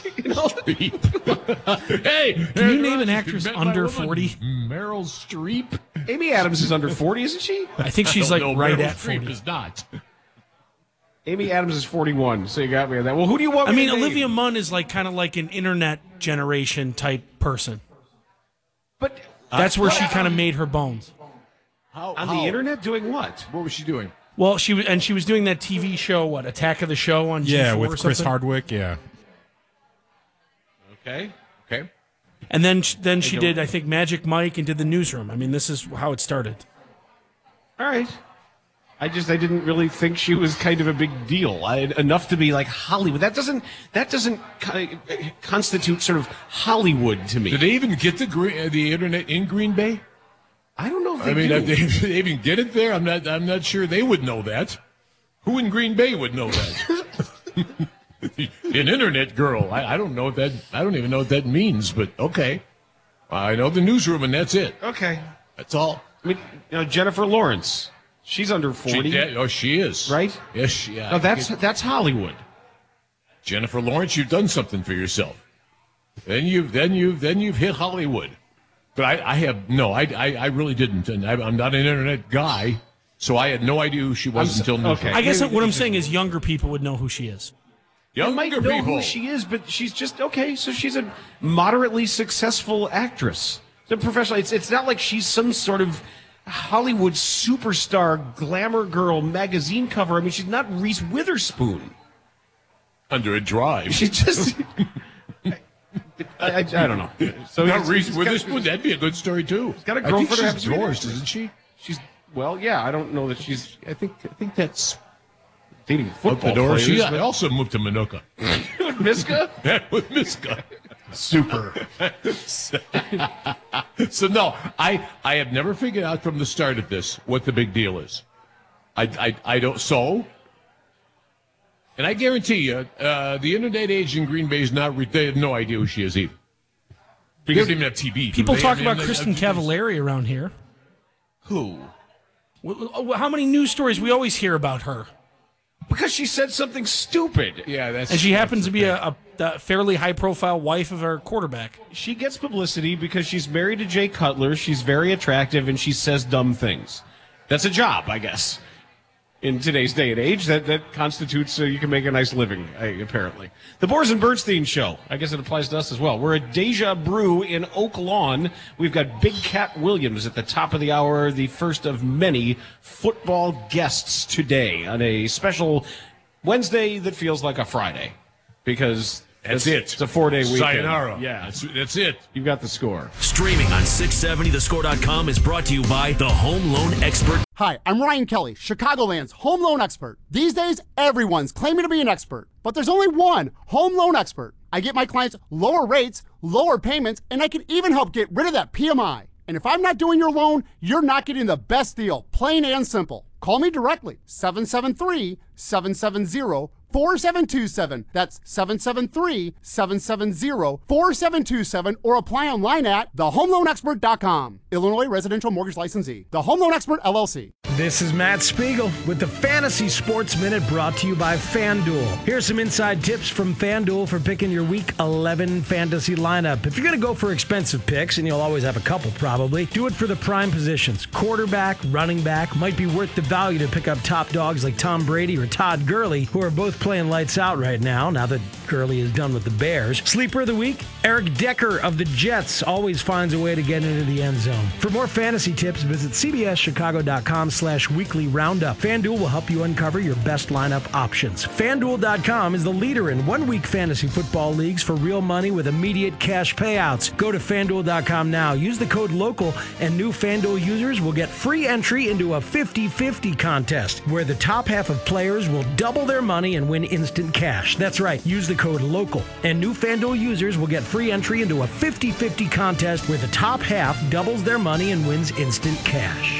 Hey, can you name an actress under 40? Meryl Streep. Amy Adams is under 40, isn't she? I think she's right Meryl at Streep 40. is not. Amy Adams is 41, so you got me on that. Well, who do you want? I mean, to name? Olivia Munn is kind of like an internet generation type person. But that's where she kind of made her bones. On the internet, doing what? What was she doing? Well, she was doing that TV show, Attack of the Show on G4 with or Chris something? Hardwick. Yeah. Okay. And then she did, I think, Magic Mike and did the Newsroom. I mean, this is how it started. All right. I didn't really think she was kind of a big deal. Enough to be like Hollywood. That doesn't constitute sort of Hollywood to me. Did they even get the internet in Green Bay? I don't know if I mean, do. did they even get it there? I'm not sure they would know that. Who in Green Bay would know that? An internet girl. I don't know that. I don't even know what that means. But okay, I know the Newsroom, and that's it. Okay, that's all. I mean, Jennifer Lawrence. She's under 40. She is. Right? Yes, No, that's Hollywood. Jennifer Lawrence, you've done something for yourself. Then you've hit Hollywood. But I really didn't, and I'm not an internet guy, so I had no idea who she was until now. I guess what I'm saying is younger people would know who she is. You might know who she is, but she's just okay. So she's a moderately successful actress, a professional. It's not like she's some sort of Hollywood superstar, glamour girl, magazine cover. I mean, she's not Reese Witherspoon. Under a drive. She just. I don't know. So not Reese Witherspoon. That'd be a good story too. She's got a girlfriend. I think she's divorced, isn't she? She's I don't know that she's. I think that's dating football players. She also moved to Minooka. With Miska? Yeah, with Miska. Super. So no, I have never figured out from the start of this what the big deal is. I don't. So. And I guarantee you, the internet age in Green Bay is not. They have no idea who she is either. They don't even have TV. People talk about Kristen Cavallari around here. Who? How many news stories we always hear about her? Because she said something stupid. Yeah, and she happens to be a fairly high-profile wife of our quarterback. She gets publicity because she's married to Jay Cutler. She's very attractive, and she says dumb things. That's a job, I guess. In today's day and age, that constitutes you can make a nice living, apparently. The Boers and Bernstein Show. I guess it applies to us as well. We're at Deja Brew in Oak Lawn. We've got Big Cat Williams at the top of the hour, the first of many football guests today on a special Wednesday that feels like a Friday. Because that's it. It's a 4-day weekend. Sayonara. Yeah. That's it. You've got the score. Streaming on 670thescore.com is brought to you by the Home Loan Expert. Hi, I'm Ryan Kelly, Chicagoland's home loan expert. These days, everyone's claiming to be an expert, but there's only one home loan expert. I get my clients lower rates, lower payments, and I can even help get rid of that PMI. And if I'm not doing your loan, you're not getting the best deal, plain and simple. Call me directly, 773-770-4727. That's 773-770-4727, or apply online at thehomeloanexpert.com. Illinois Residential Mortgage Licensee. The Home Loan Expert, LLC. This is Matt Spiegel with the Fantasy Sports Minute brought to you by FanDuel. Here's some inside tips from FanDuel for picking your Week 11 fantasy lineup. If you're going to go for expensive picks, and you'll always have a couple probably, do it for the prime positions. Quarterback, running back, might be worth the value to pick up top dogs like Tom Brady or Todd Gurley, who are both playing lights out right now that Gurley is done with the Bears. Sleeper of the week, Eric Decker of the Jets always finds a way to get into the end zone. For more fantasy tips, visit cbschicago.com/weekly roundup. FanDuel will help you uncover your best lineup options. FanDuel.com is the leader in one-week fantasy football leagues for real money with immediate cash payouts. Go to FanDuel.com now. Use the code LOCAL, and new FanDuel users will get free entry into a 50-50 contest, where the top half of players will double their money and win instant cash. That's right. Use the code LOCAL, and new FanDuel users will get free entry into a 50-50 contest where the top half doubles their money and wins instant cash.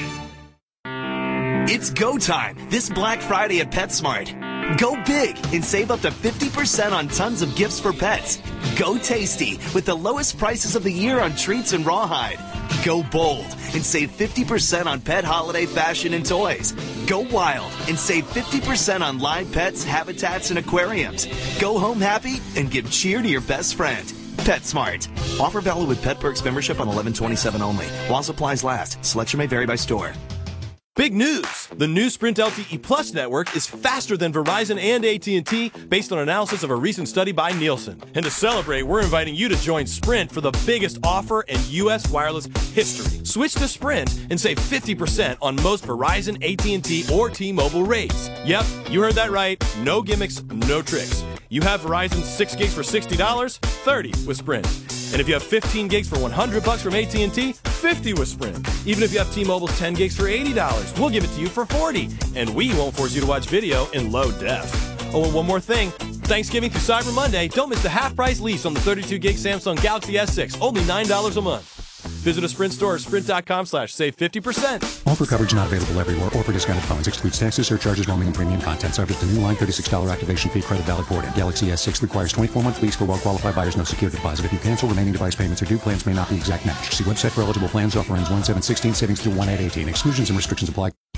It's go time this Black Friday at PetSmart. Go big and save up to 50% on tons of gifts for pets. Go tasty with the lowest prices of the year on treats and rawhide. Go bold and save 50% on pet holiday fashion and toys. Go wild and save 50% on live pets, habitats, and aquariums. Go home happy and give cheer to your best friend. PetSmart. Offer valid with Pet Perks membership on 11/27 only. While supplies last. Selection may vary by store. Big news! The new Sprint LTE Plus network is faster than Verizon and AT&T based on analysis of a recent study by Nielsen. And to celebrate, we're inviting you to join Sprint for the biggest offer in U.S. wireless history. Switch to Sprint and save 50% on most Verizon, AT&T, or T-Mobile rates. Yep, you heard that right. No gimmicks, no tricks. You have Verizon 6 gigs for $60, 30 with Sprint. And if you have 15 gigs for $100 from AT&T, 50 with Sprint. Even if you have T-Mobile's 10 gigs for $80, we'll give it to you for $40. And we won't force you to watch video in low def. Oh, and one more thing. Thanksgiving through Cyber Monday, don't miss the half-price lease on the 32-gig Samsung Galaxy S6, only $9 a month. Visit a Sprint store or sprint.com/save 50%. Offer coverage not available everywhere or for discounted phones. Excludes taxes, surcharges, roaming, and premium content. Subject to new line $36 activation fee. Credit valid port in. Galaxy S6 requires 24-month lease for well-qualified buyers. No security deposit. If you cancel, remaining device payments are due. Plans may not be exact match. See website for eligible plans. Offer ends 1/7/16. Savings through 1/8/18. Exclusions and restrictions apply. Hurry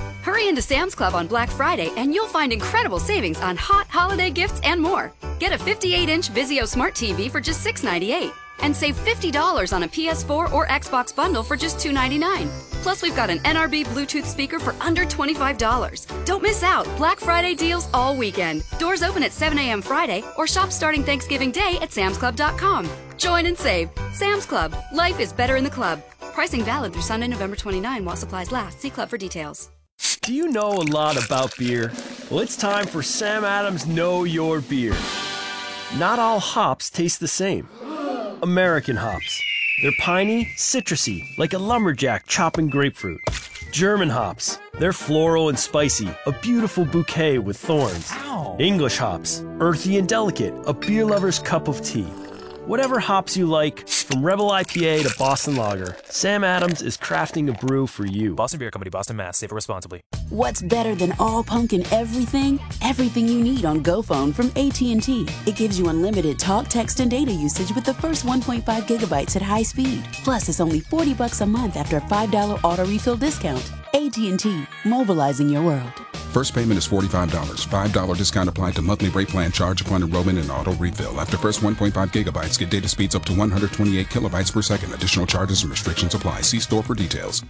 into Sam's Club on Black Friday and you'll find incredible savings on hot holiday gifts and more. Get a 58-inch Vizio Smart TV for just $6.98 and save $50 on a PS4 or Xbox bundle for just $2.99. Plus, we've got an NRB Bluetooth speaker for under $25. Don't miss out. Black Friday deals all weekend. Doors open at 7 a.m. Friday or shop starting Thanksgiving Day at samsclub.com. Join and save. Sam's Club. Life is better in the club. Pricing valid through Sunday, November 29 while supplies last. See club for details. Do you know a lot about beer? Well, it's time for Sam Adams Know Your Beer. Not all hops taste the same. American hops. They're piney, citrusy, like a lumberjack chopping grapefruit. German hops. They're floral and spicy, a beautiful bouquet with thorns. Ow. English hops. Earthy and delicate, a beer lover's cup of tea. Whatever hops you like, from Rebel IPA to Boston Lager, Sam Adams is crafting a brew for you. Boston Beer Company, Boston, Mass. Safe responsibly. What's better than all pumpkin everything? Everything you need on GoPhone from AT&T. It gives you unlimited talk, text, and data usage with the first 1.5 gigabytes at high speed. Plus, it's only $40 a month after a $5 auto refill discount. AT&T, mobilizing your world. First payment is $45. $5 discount applied to monthly rate plan charge upon enrollment and auto refill. After first 1.5 gigabytes, get data speeds up to 128 kilobytes per second. Additional charges and restrictions apply. See store for details.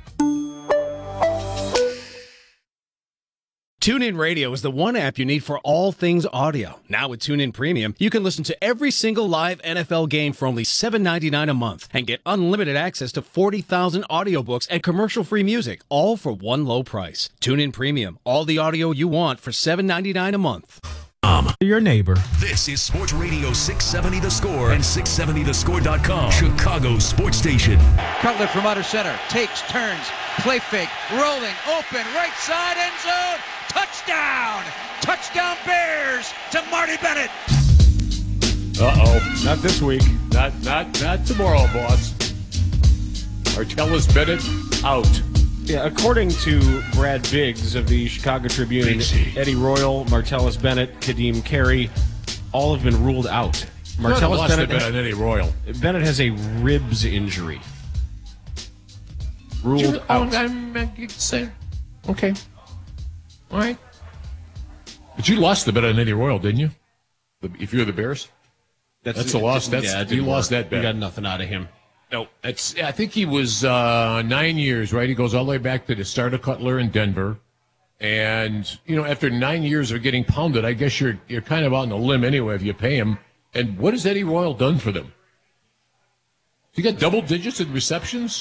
TuneIn Radio is the one app you need for all things audio. Now with TuneIn Premium, you can listen to every single live NFL game for only $7.99 a month and get unlimited access to 40,000 audiobooks and commercial-free music, all for one low price. TuneIn Premium, all the audio you want for $7.99 a month. Your neighbor. This is Sports Radio 670 The Score and 670thescore.com. Chicago Sports Station. Cutler from under center. Takes, turns, play fake, rolling, open, right side, end zone. Touchdown! Touchdown Bears to Marty Bennett. Uh-oh. Not this week. Not tomorrow, boss. Martellus Bennett out. Yeah, according to Brad Biggs of the Chicago Tribune, Eddie Royal, Martellus Bennett, Kadeem Carey, all have been ruled out. Martellus Bennett and Eddie Royal. Bennett has a ribs injury. Ruled out. Okay. All right. But you lost the bet on Eddie Royal, didn't you? If you're the Bears? That's a loss. You lost that bet. You got nothing out of him. No, I think he was 9 years, right? He goes all the way back to the start of Cutler in Denver. And, after 9 years of getting pounded, I guess you're kind of on the limb anyway if you pay him. And what has Eddie Royal done for them? He got double digits in receptions?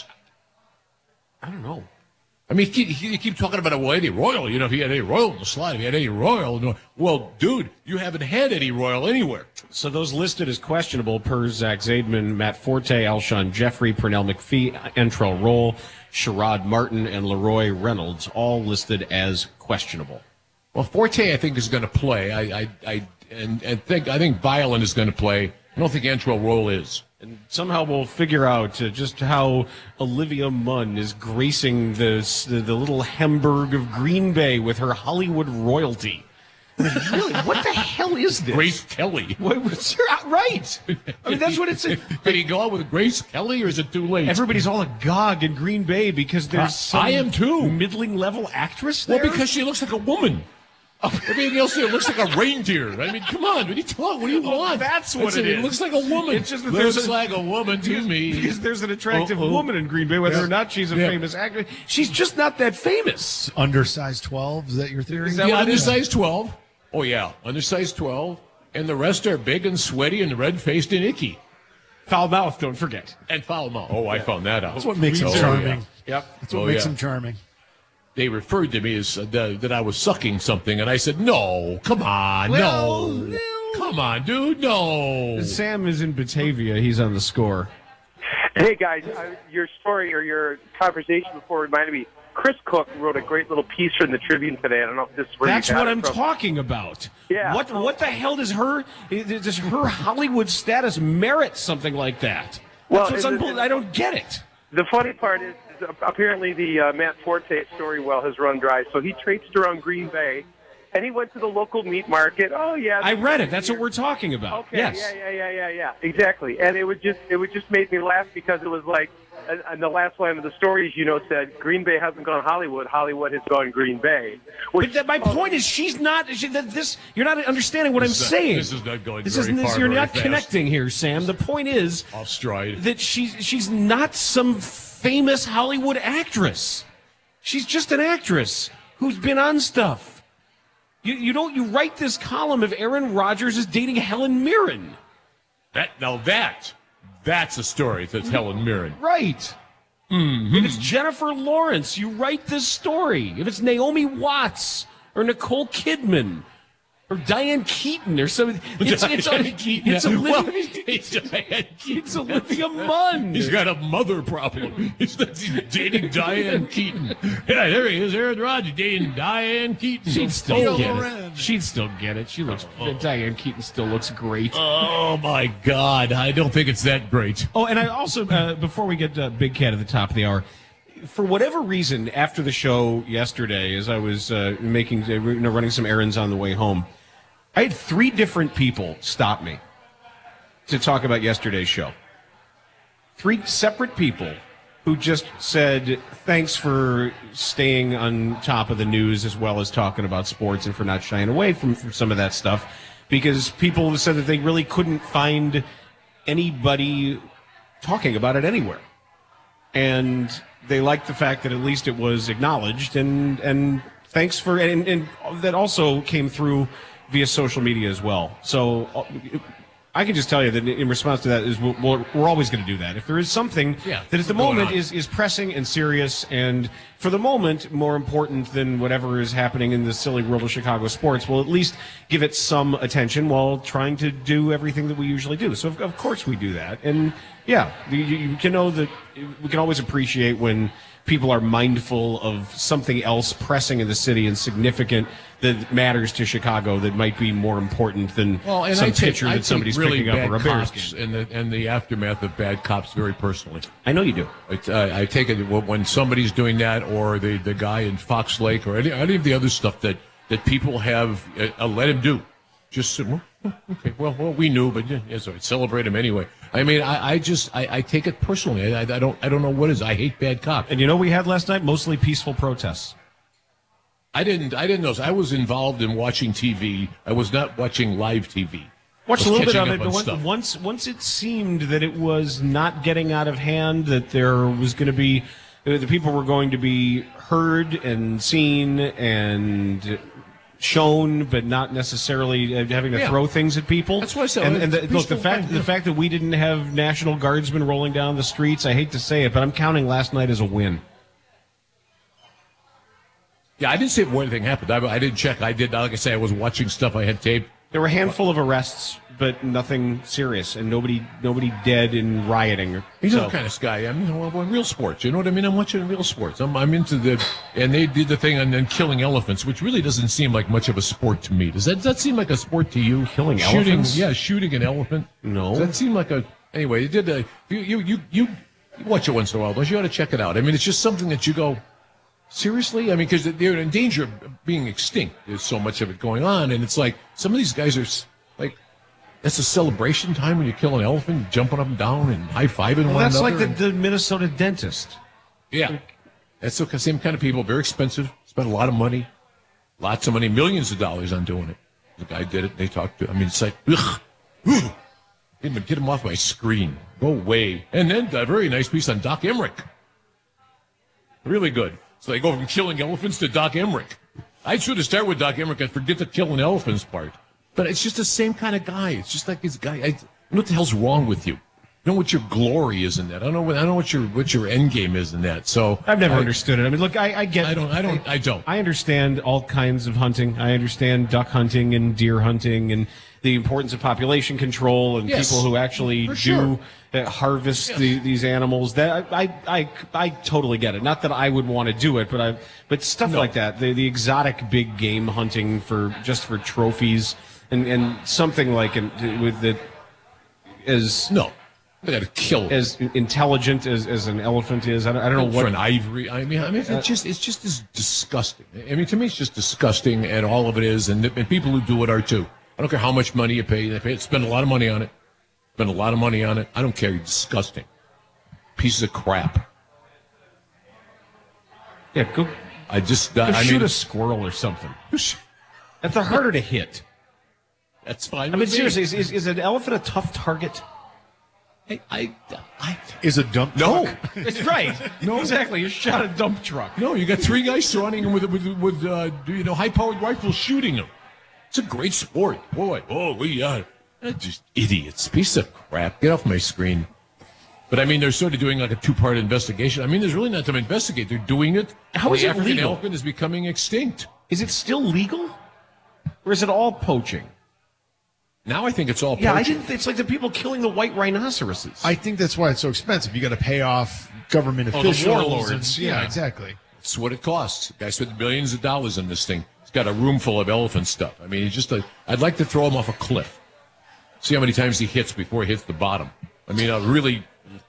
I don't know. I mean, you keep talking about Eddie Royal. If he had Eddie Royal in the slot, if he had Eddie Royal. Well, dude, you haven't had Eddie Royal anywhere. So those listed as questionable per Zach Zaidman, Matt Forte, Alshon Jeffrey, Pernell McPhee, Entrell Roll, Sherrod Martin, and Leroy Reynolds, all listed as questionable. Well, Forte, I think, is going to play. I think Violin is going to play. I don't think Entrell Roll is. And somehow we'll figure out just how Olivia Munn is gracing the little Hamburg of Green Bay with her Hollywood royalty. I mean, really, what the hell is this? Grace Kelly. Right. I mean, that's what it's. Did he go out with Grace Kelly, or is it too late? Everybody's all agog in Green Bay because there's some I am too. middling level actress there. Well, because she looks like a woman. Everything else here looks like a reindeer. I mean, come on. What do you want? That's what it is. It looks like a woman. It's just that looks like a woman to me. Because there's an attractive woman in Green Bay, whether or not she's a famous actress. She's just not that famous. Undersized 12? Is that your theory? Undersized 12. Oh, yeah. Undersized 12. And the rest are big and sweaty and red-faced and icky. Foul mouth, don't forget. And foul mouth. Oh, I found that out. That's what makes him charming. Yeah. Yep. That's what makes him charming. They referred to me as that I was sucking something, and I said, no, come on, no. Come on, dude, no. Sam is in Batavia. He's on the score. Hey, guys, your story or your conversation before reminded me, Chris Cook wrote a great little piece from the Tribune today. I don't know if this is where That's what I'm talking about. Yeah. What the hell does her Hollywood status merit something like that? Well, I don't get it. The funny part is apparently the Matt Forte story well has run dry. So he traipsed around Green Bay, and he went to the local meat market. Oh yeah, I read it. That's what we're talking about. Okay, yes. Yeah, exactly. And it would just made me laugh because it was like and the last line of the story, said Green Bay hasn't gone Hollywood. Hollywood has gone Green Bay. But my point is, she's not. You're not understanding what I'm saying. This is not going This very isn't. far. You're very not fast. connecting here, Sam. The point is Off stride. that she's not some famous Hollywood actress. She's just an actress who's been on stuff. You write this column of Aaron Rodgers is dating Helen Mirren. That's a story. That's Helen Mirren. Right. Mm-hmm. If it's Jennifer Lawrence, you write this story. If it's Naomi Watts or Nicole Kidman or Diane Keaton or something, it's Olivia Munn. He's got a mother problem. He's dating Diane Keaton. Yeah, there he is, Aaron Rodgers dating Diane Keaton. She'd still get it. She'd still get it. She looks. Diane Keaton still looks great. Oh my God! I don't think it's that great. Oh, and I also, before we get Big Cat at the top of the hour, for whatever reason, after the show yesterday, as I was running some errands on the way home, I had 3 different people stop me to talk about yesterday's show. 3 separate people who just said, thanks for staying on top of the news as well as talking about sports and for not shying away from some of that stuff. Because people said that they really couldn't find anybody talking about it anywhere. And they liked the fact that at least it was acknowledged. And thanks for, and that also came through via social media as well. So I can just tell you that in response to that is we're always going to do that. If there is something that at the moment is pressing and serious and for the moment more important than whatever is happening in the silly world of Chicago sports, we'll at least give it some attention while trying to do everything that we usually do. So of course we do that. And yeah, you can know that we can always appreciate when people are mindful of something else pressing in the city and significant that matters to Chicago that might be more important than some picture that somebody's really picking up or a Bears cops game. and the aftermath of bad cops very personally. I know you do. I take it when somebody's doing that, or the guy in Fox Lake, or any of the other stuff that people have let him do. Just okay, well, we knew, but so celebrate him anyway. I mean, I take it personally. I don't know what it is. I hate bad cops. And you know what we had last night? Mostly peaceful protests. I didn't know. I was involved in watching TV. I was not watching live TV. Watched a little bit of it, but once it seemed that it was not getting out of hand, that there was going to be the people were going to be heard and seen and shown, but not necessarily having to throw things at people. That's what I said. And the fact that we didn't have National Guardsmen rolling down the streets, I hate to say it, but I'm counting last night as a win. Yeah, I didn't see where anything happened. I didn't check. I did. Like I say, I was watching stuff. I had tape. There were a handful of arrests, but nothing serious, and nobody dead in rioting. He's that kind of guy. I mean, real sports. You know what I mean? I'm watching real sports. I'm into and they did the thing on then killing elephants, which really doesn't seem like much of a sport to me. Does that seem like a sport to you? Killing elephants? Yeah, shooting an elephant. No. Does that seem like a? Anyway, it did. You watch it once in a while, but you ought to check it out. I mean, it's just something that you go. Seriously? I mean, because they're in danger of being extinct. There's so much of it going on, and it's like some of these guys are like, that's a celebration time when you kill an elephant, jumping up and down and high-fiving one another. That's like the Minnesota dentist. Yeah. That's the same kind of people, very expensive, spend a lot of money, millions of dollars on doing it. The guy did it, they talked to, I mean, it's like, ugh, get him off my screen. Go away. And then a very nice piece on Doc Emmerich. Really good. So they go from killing elephants to Doc Emmerich. I should have started with Doc Emmerich and forget the killing elephants part. But it's just the same kind of guy. It's just like this guy. I don't know what the hell's wrong with you. I don't know what your glory is in that. I don't know what your end game is in that. So I've never understood it. I mean, look, I get. I don't. I understand all kinds of hunting. I understand duck hunting and deer hunting and the importance of population control and people who actually do harvest these animals. That I totally get it. Not that I would want to do it, but stuff like that. The exotic big game hunting for trophies and something like with the they got to kill it. As intelligent as an elephant is. I don't know what for an ivory. I mean, it's just as disgusting. I mean, to me, it's just disgusting, and all of it is, and people who do it are too. I don't care how much money you pay. Spend a lot of money on it. I don't care. You're disgusting. pieces of crap. Yeah, go shoot a squirrel or something. That's harder to hit. That's fine. I mean, seriously, is an elephant a tough target? Is a dump truck? No, that's right. No, exactly. You shot a dump truck. No, you got three guys surrounding him with high-powered rifles shooting him. It's a great sport, boy. Oh, we just idiots, piece of crap. Get off my screen. But I mean, they're sort of doing like a two-part investigation. I mean, there's really not to investigate. They're doing it. How is the it African legal? elephant is becoming extinct. Is it still legal, or is it all poaching? Now I think it's all poaching. Yeah, it's like the people killing the white rhinoceroses. I think that's why it's so expensive. You got to pay off government officials. The warlords. Yeah, exactly. That's what it costs. The guy spent millions of dollars on this thing. He's got a room full of elephant stuff. I mean, he's just I'd like to throw him off a cliff. See how many times he hits before he hits the bottom. I mean, a really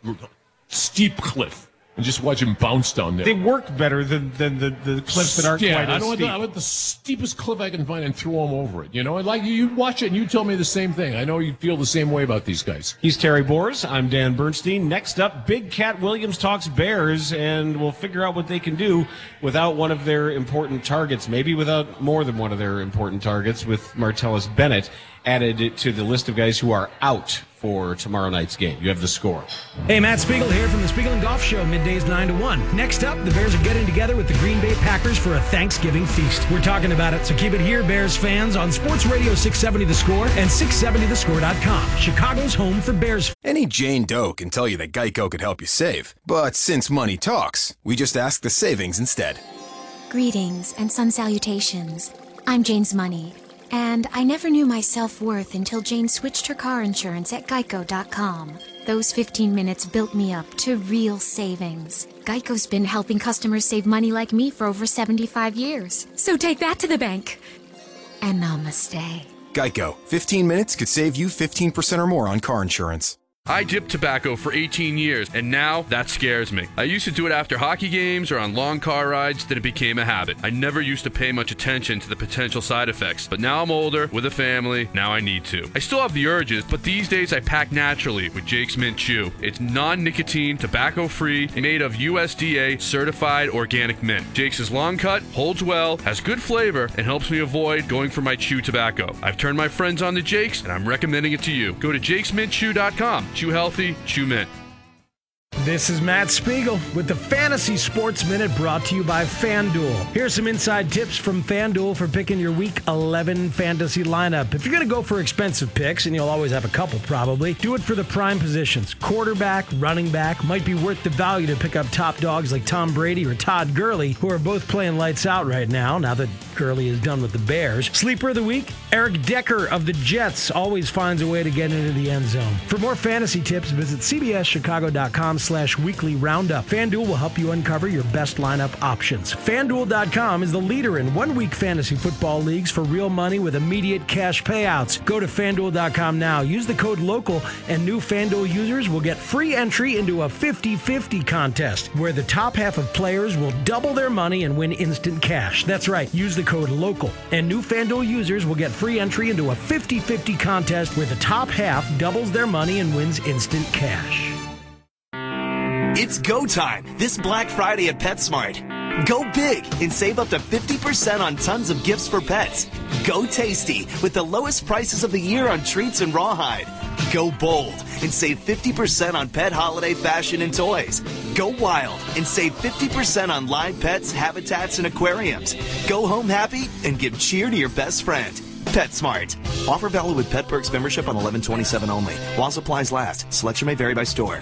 steep cliff. And just watch him bounce down there. They work better than the cliffs that aren't quite as steep. I want the steepest cliff I can find and throw him over it. You know, I'd like you watch it and you tell me the same thing. I know you feel the same way about these guys. He's Terry Bors. I'm Dan Bernstein. Next up, Big Cat Williams talks Bears, and we'll figure out what they can do without one of their important targets, maybe without more than one of their important targets, with Martellus Bennett added to the list of guys who are out for tomorrow night's game. You have the score. Hey, Matt Spiegel here from the Spiegel and Golf Show, middays 9 to 1. Next up, the Bears are getting together with the Green Bay Packers for a Thanksgiving feast. We're talking about it, so keep it here, Bears fans, on Sports Radio 670 The Score and 670thescore.com. Chicago's home for Bears. Any Jane Doe can tell you that Geico could help you save. But since money talks, we just ask the savings instead. Greetings and sun salutations. I'm Jane's Money. And I never knew my self-worth until Jane switched her car insurance at Geico.com. Those 15 minutes built me up to real savings. Geico's been helping customers save money like me for over 75 years. So take that to the bank. And namaste. Geico. 15 minutes could save you 15% or more on car insurance. I dipped tobacco for 18 years, and now that scares me. I used to do it after hockey games or on long car rides, then it became a habit. I never used to pay much attention to the potential side effects, but now I'm older, with a family, now I need to. I still have the urges, but these days I pack naturally with Jake's Mint Chew. It's non-nicotine, tobacco-free, and made of USDA certified organic mint. Jake's is long cut, holds well, has good flavor, and helps me avoid going for my chew tobacco. I've turned my friends on to Jake's, and I'm recommending it to you. Go to jakesmintchew.com. Chew healthy, chew mint. This is Matt Spiegel with the Fantasy Sports Minute brought to you by FanDuel. Here's some inside tips from FanDuel for picking your Week 11 fantasy lineup. If you're going to go for expensive picks, and you'll always have a couple probably, do it for the prime positions. Quarterback, running back, might be worth the value to pick up top dogs like Tom Brady or Todd Gurley, who are both playing lights out right now that Gurley is done with the Bears. Sleeper of the week, Eric Decker of the Jets always finds a way to get into the end zone. For more fantasy tips, visit cbschicago.com/weekly roundup. FanDuel will help you uncover your best lineup options. FanDuel.com is the leader in one-week fantasy football leagues for real money with immediate cash payouts. Go to FanDuel.com now. Use the code LOCAL, and new FanDuel users will get free entry into a 50-50 contest, where the top half of players will double their money and win instant cash. That's right. Use the code LOCAL, and new FanDuel users will get free entry into a 50-50 contest where the top half doubles their money and wins instant cash. It's go time this Black Friday at PetSmart. Go big and save up to 50% on tons of gifts for pets. Go tasty with the lowest prices of the year on treats and rawhide. Go bold and save 50% on pet holiday fashion and toys. Go wild and save 50% on live pets, habitats, and aquariums. Go home happy and give cheer to your best friend. PetSmart. Offer valid with Pet Perks membership on 11/27 only. While supplies last. Selection may vary by store.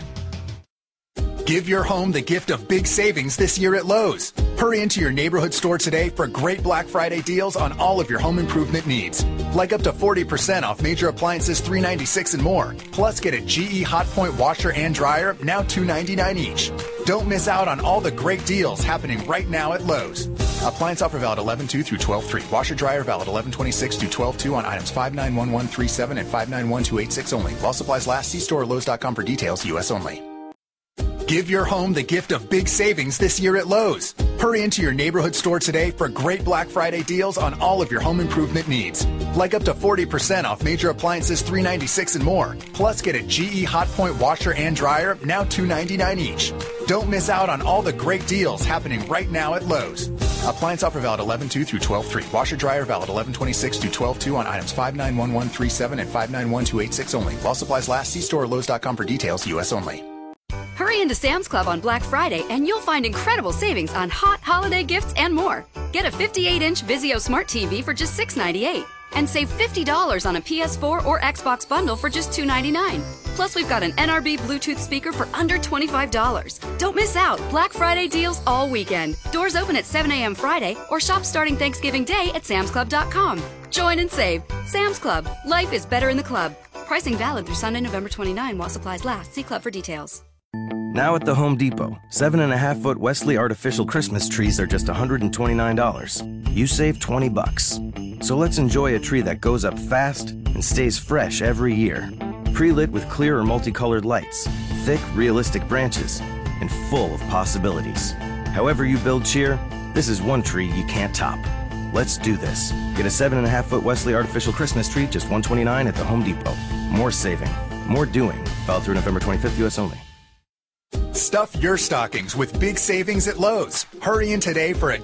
Give your home the gift of big savings this year at Lowe's. Hurry into your neighborhood store today for great Black Friday deals on all of your home improvement needs. Like up to 40% off major appliances $396 and more. Plus get a GE Hotpoint washer and dryer, now $299 each. Don't miss out on all the great deals happening right now at Lowe's. Appliance offer valid 11/2 through 12/3. Washer dryer valid 11/26 through 12/2 on items 591137 and 591286 only. While supplies last, see store or Lowe's.com for details. U.S. only. Give your home the gift of big savings this year at Lowe's. Hurry into your neighborhood store today for great Black Friday deals on all of your home improvement needs. Like up to 40% off major appliances $396 and more. Plus get a GE Hotpoint washer and dryer, now $299 each. Don't miss out on all the great deals happening right now at Lowe's. Appliance offer valid 11/2 through 12/3. Washer dryer valid 11/26 through 12/2 on items 591137 and 591286 only. While supplies last, see store or Lowe's.com for details. U.S. only. Hurry into Sam's Club on Black Friday and you'll find incredible savings on hot holiday gifts and more. Get a 58-inch Vizio Smart TV for just $698 and save $50 on a PS4 or Xbox bundle for just $299. Plus, we've got an NRB Bluetooth speaker for under $25. Don't miss out. Black Friday deals all weekend. Doors open at 7 a.m. Friday or shop starting Thanksgiving Day at samsclub.com. Join and save. Sam's Club. Life is better in the club. Pricing valid through Sunday, November 29 while supplies last. See club for details. Now at the Home Depot, 7.5-foot Wesley artificial Christmas trees are just $129. You save $20. So let's enjoy a tree that goes up fast and stays fresh every year. Pre-lit with clear or multicolored lights, thick, realistic branches, and full of possibilities. However you build cheer, this is one tree you can't top. Let's do this. Get a 7.5-foot Wesley artificial Christmas tree, just $129 at the Home Depot. More saving, more doing. Filed through November 25th, U.S. only. Stuff your stockings with big savings at Lowe's. Hurry in today for a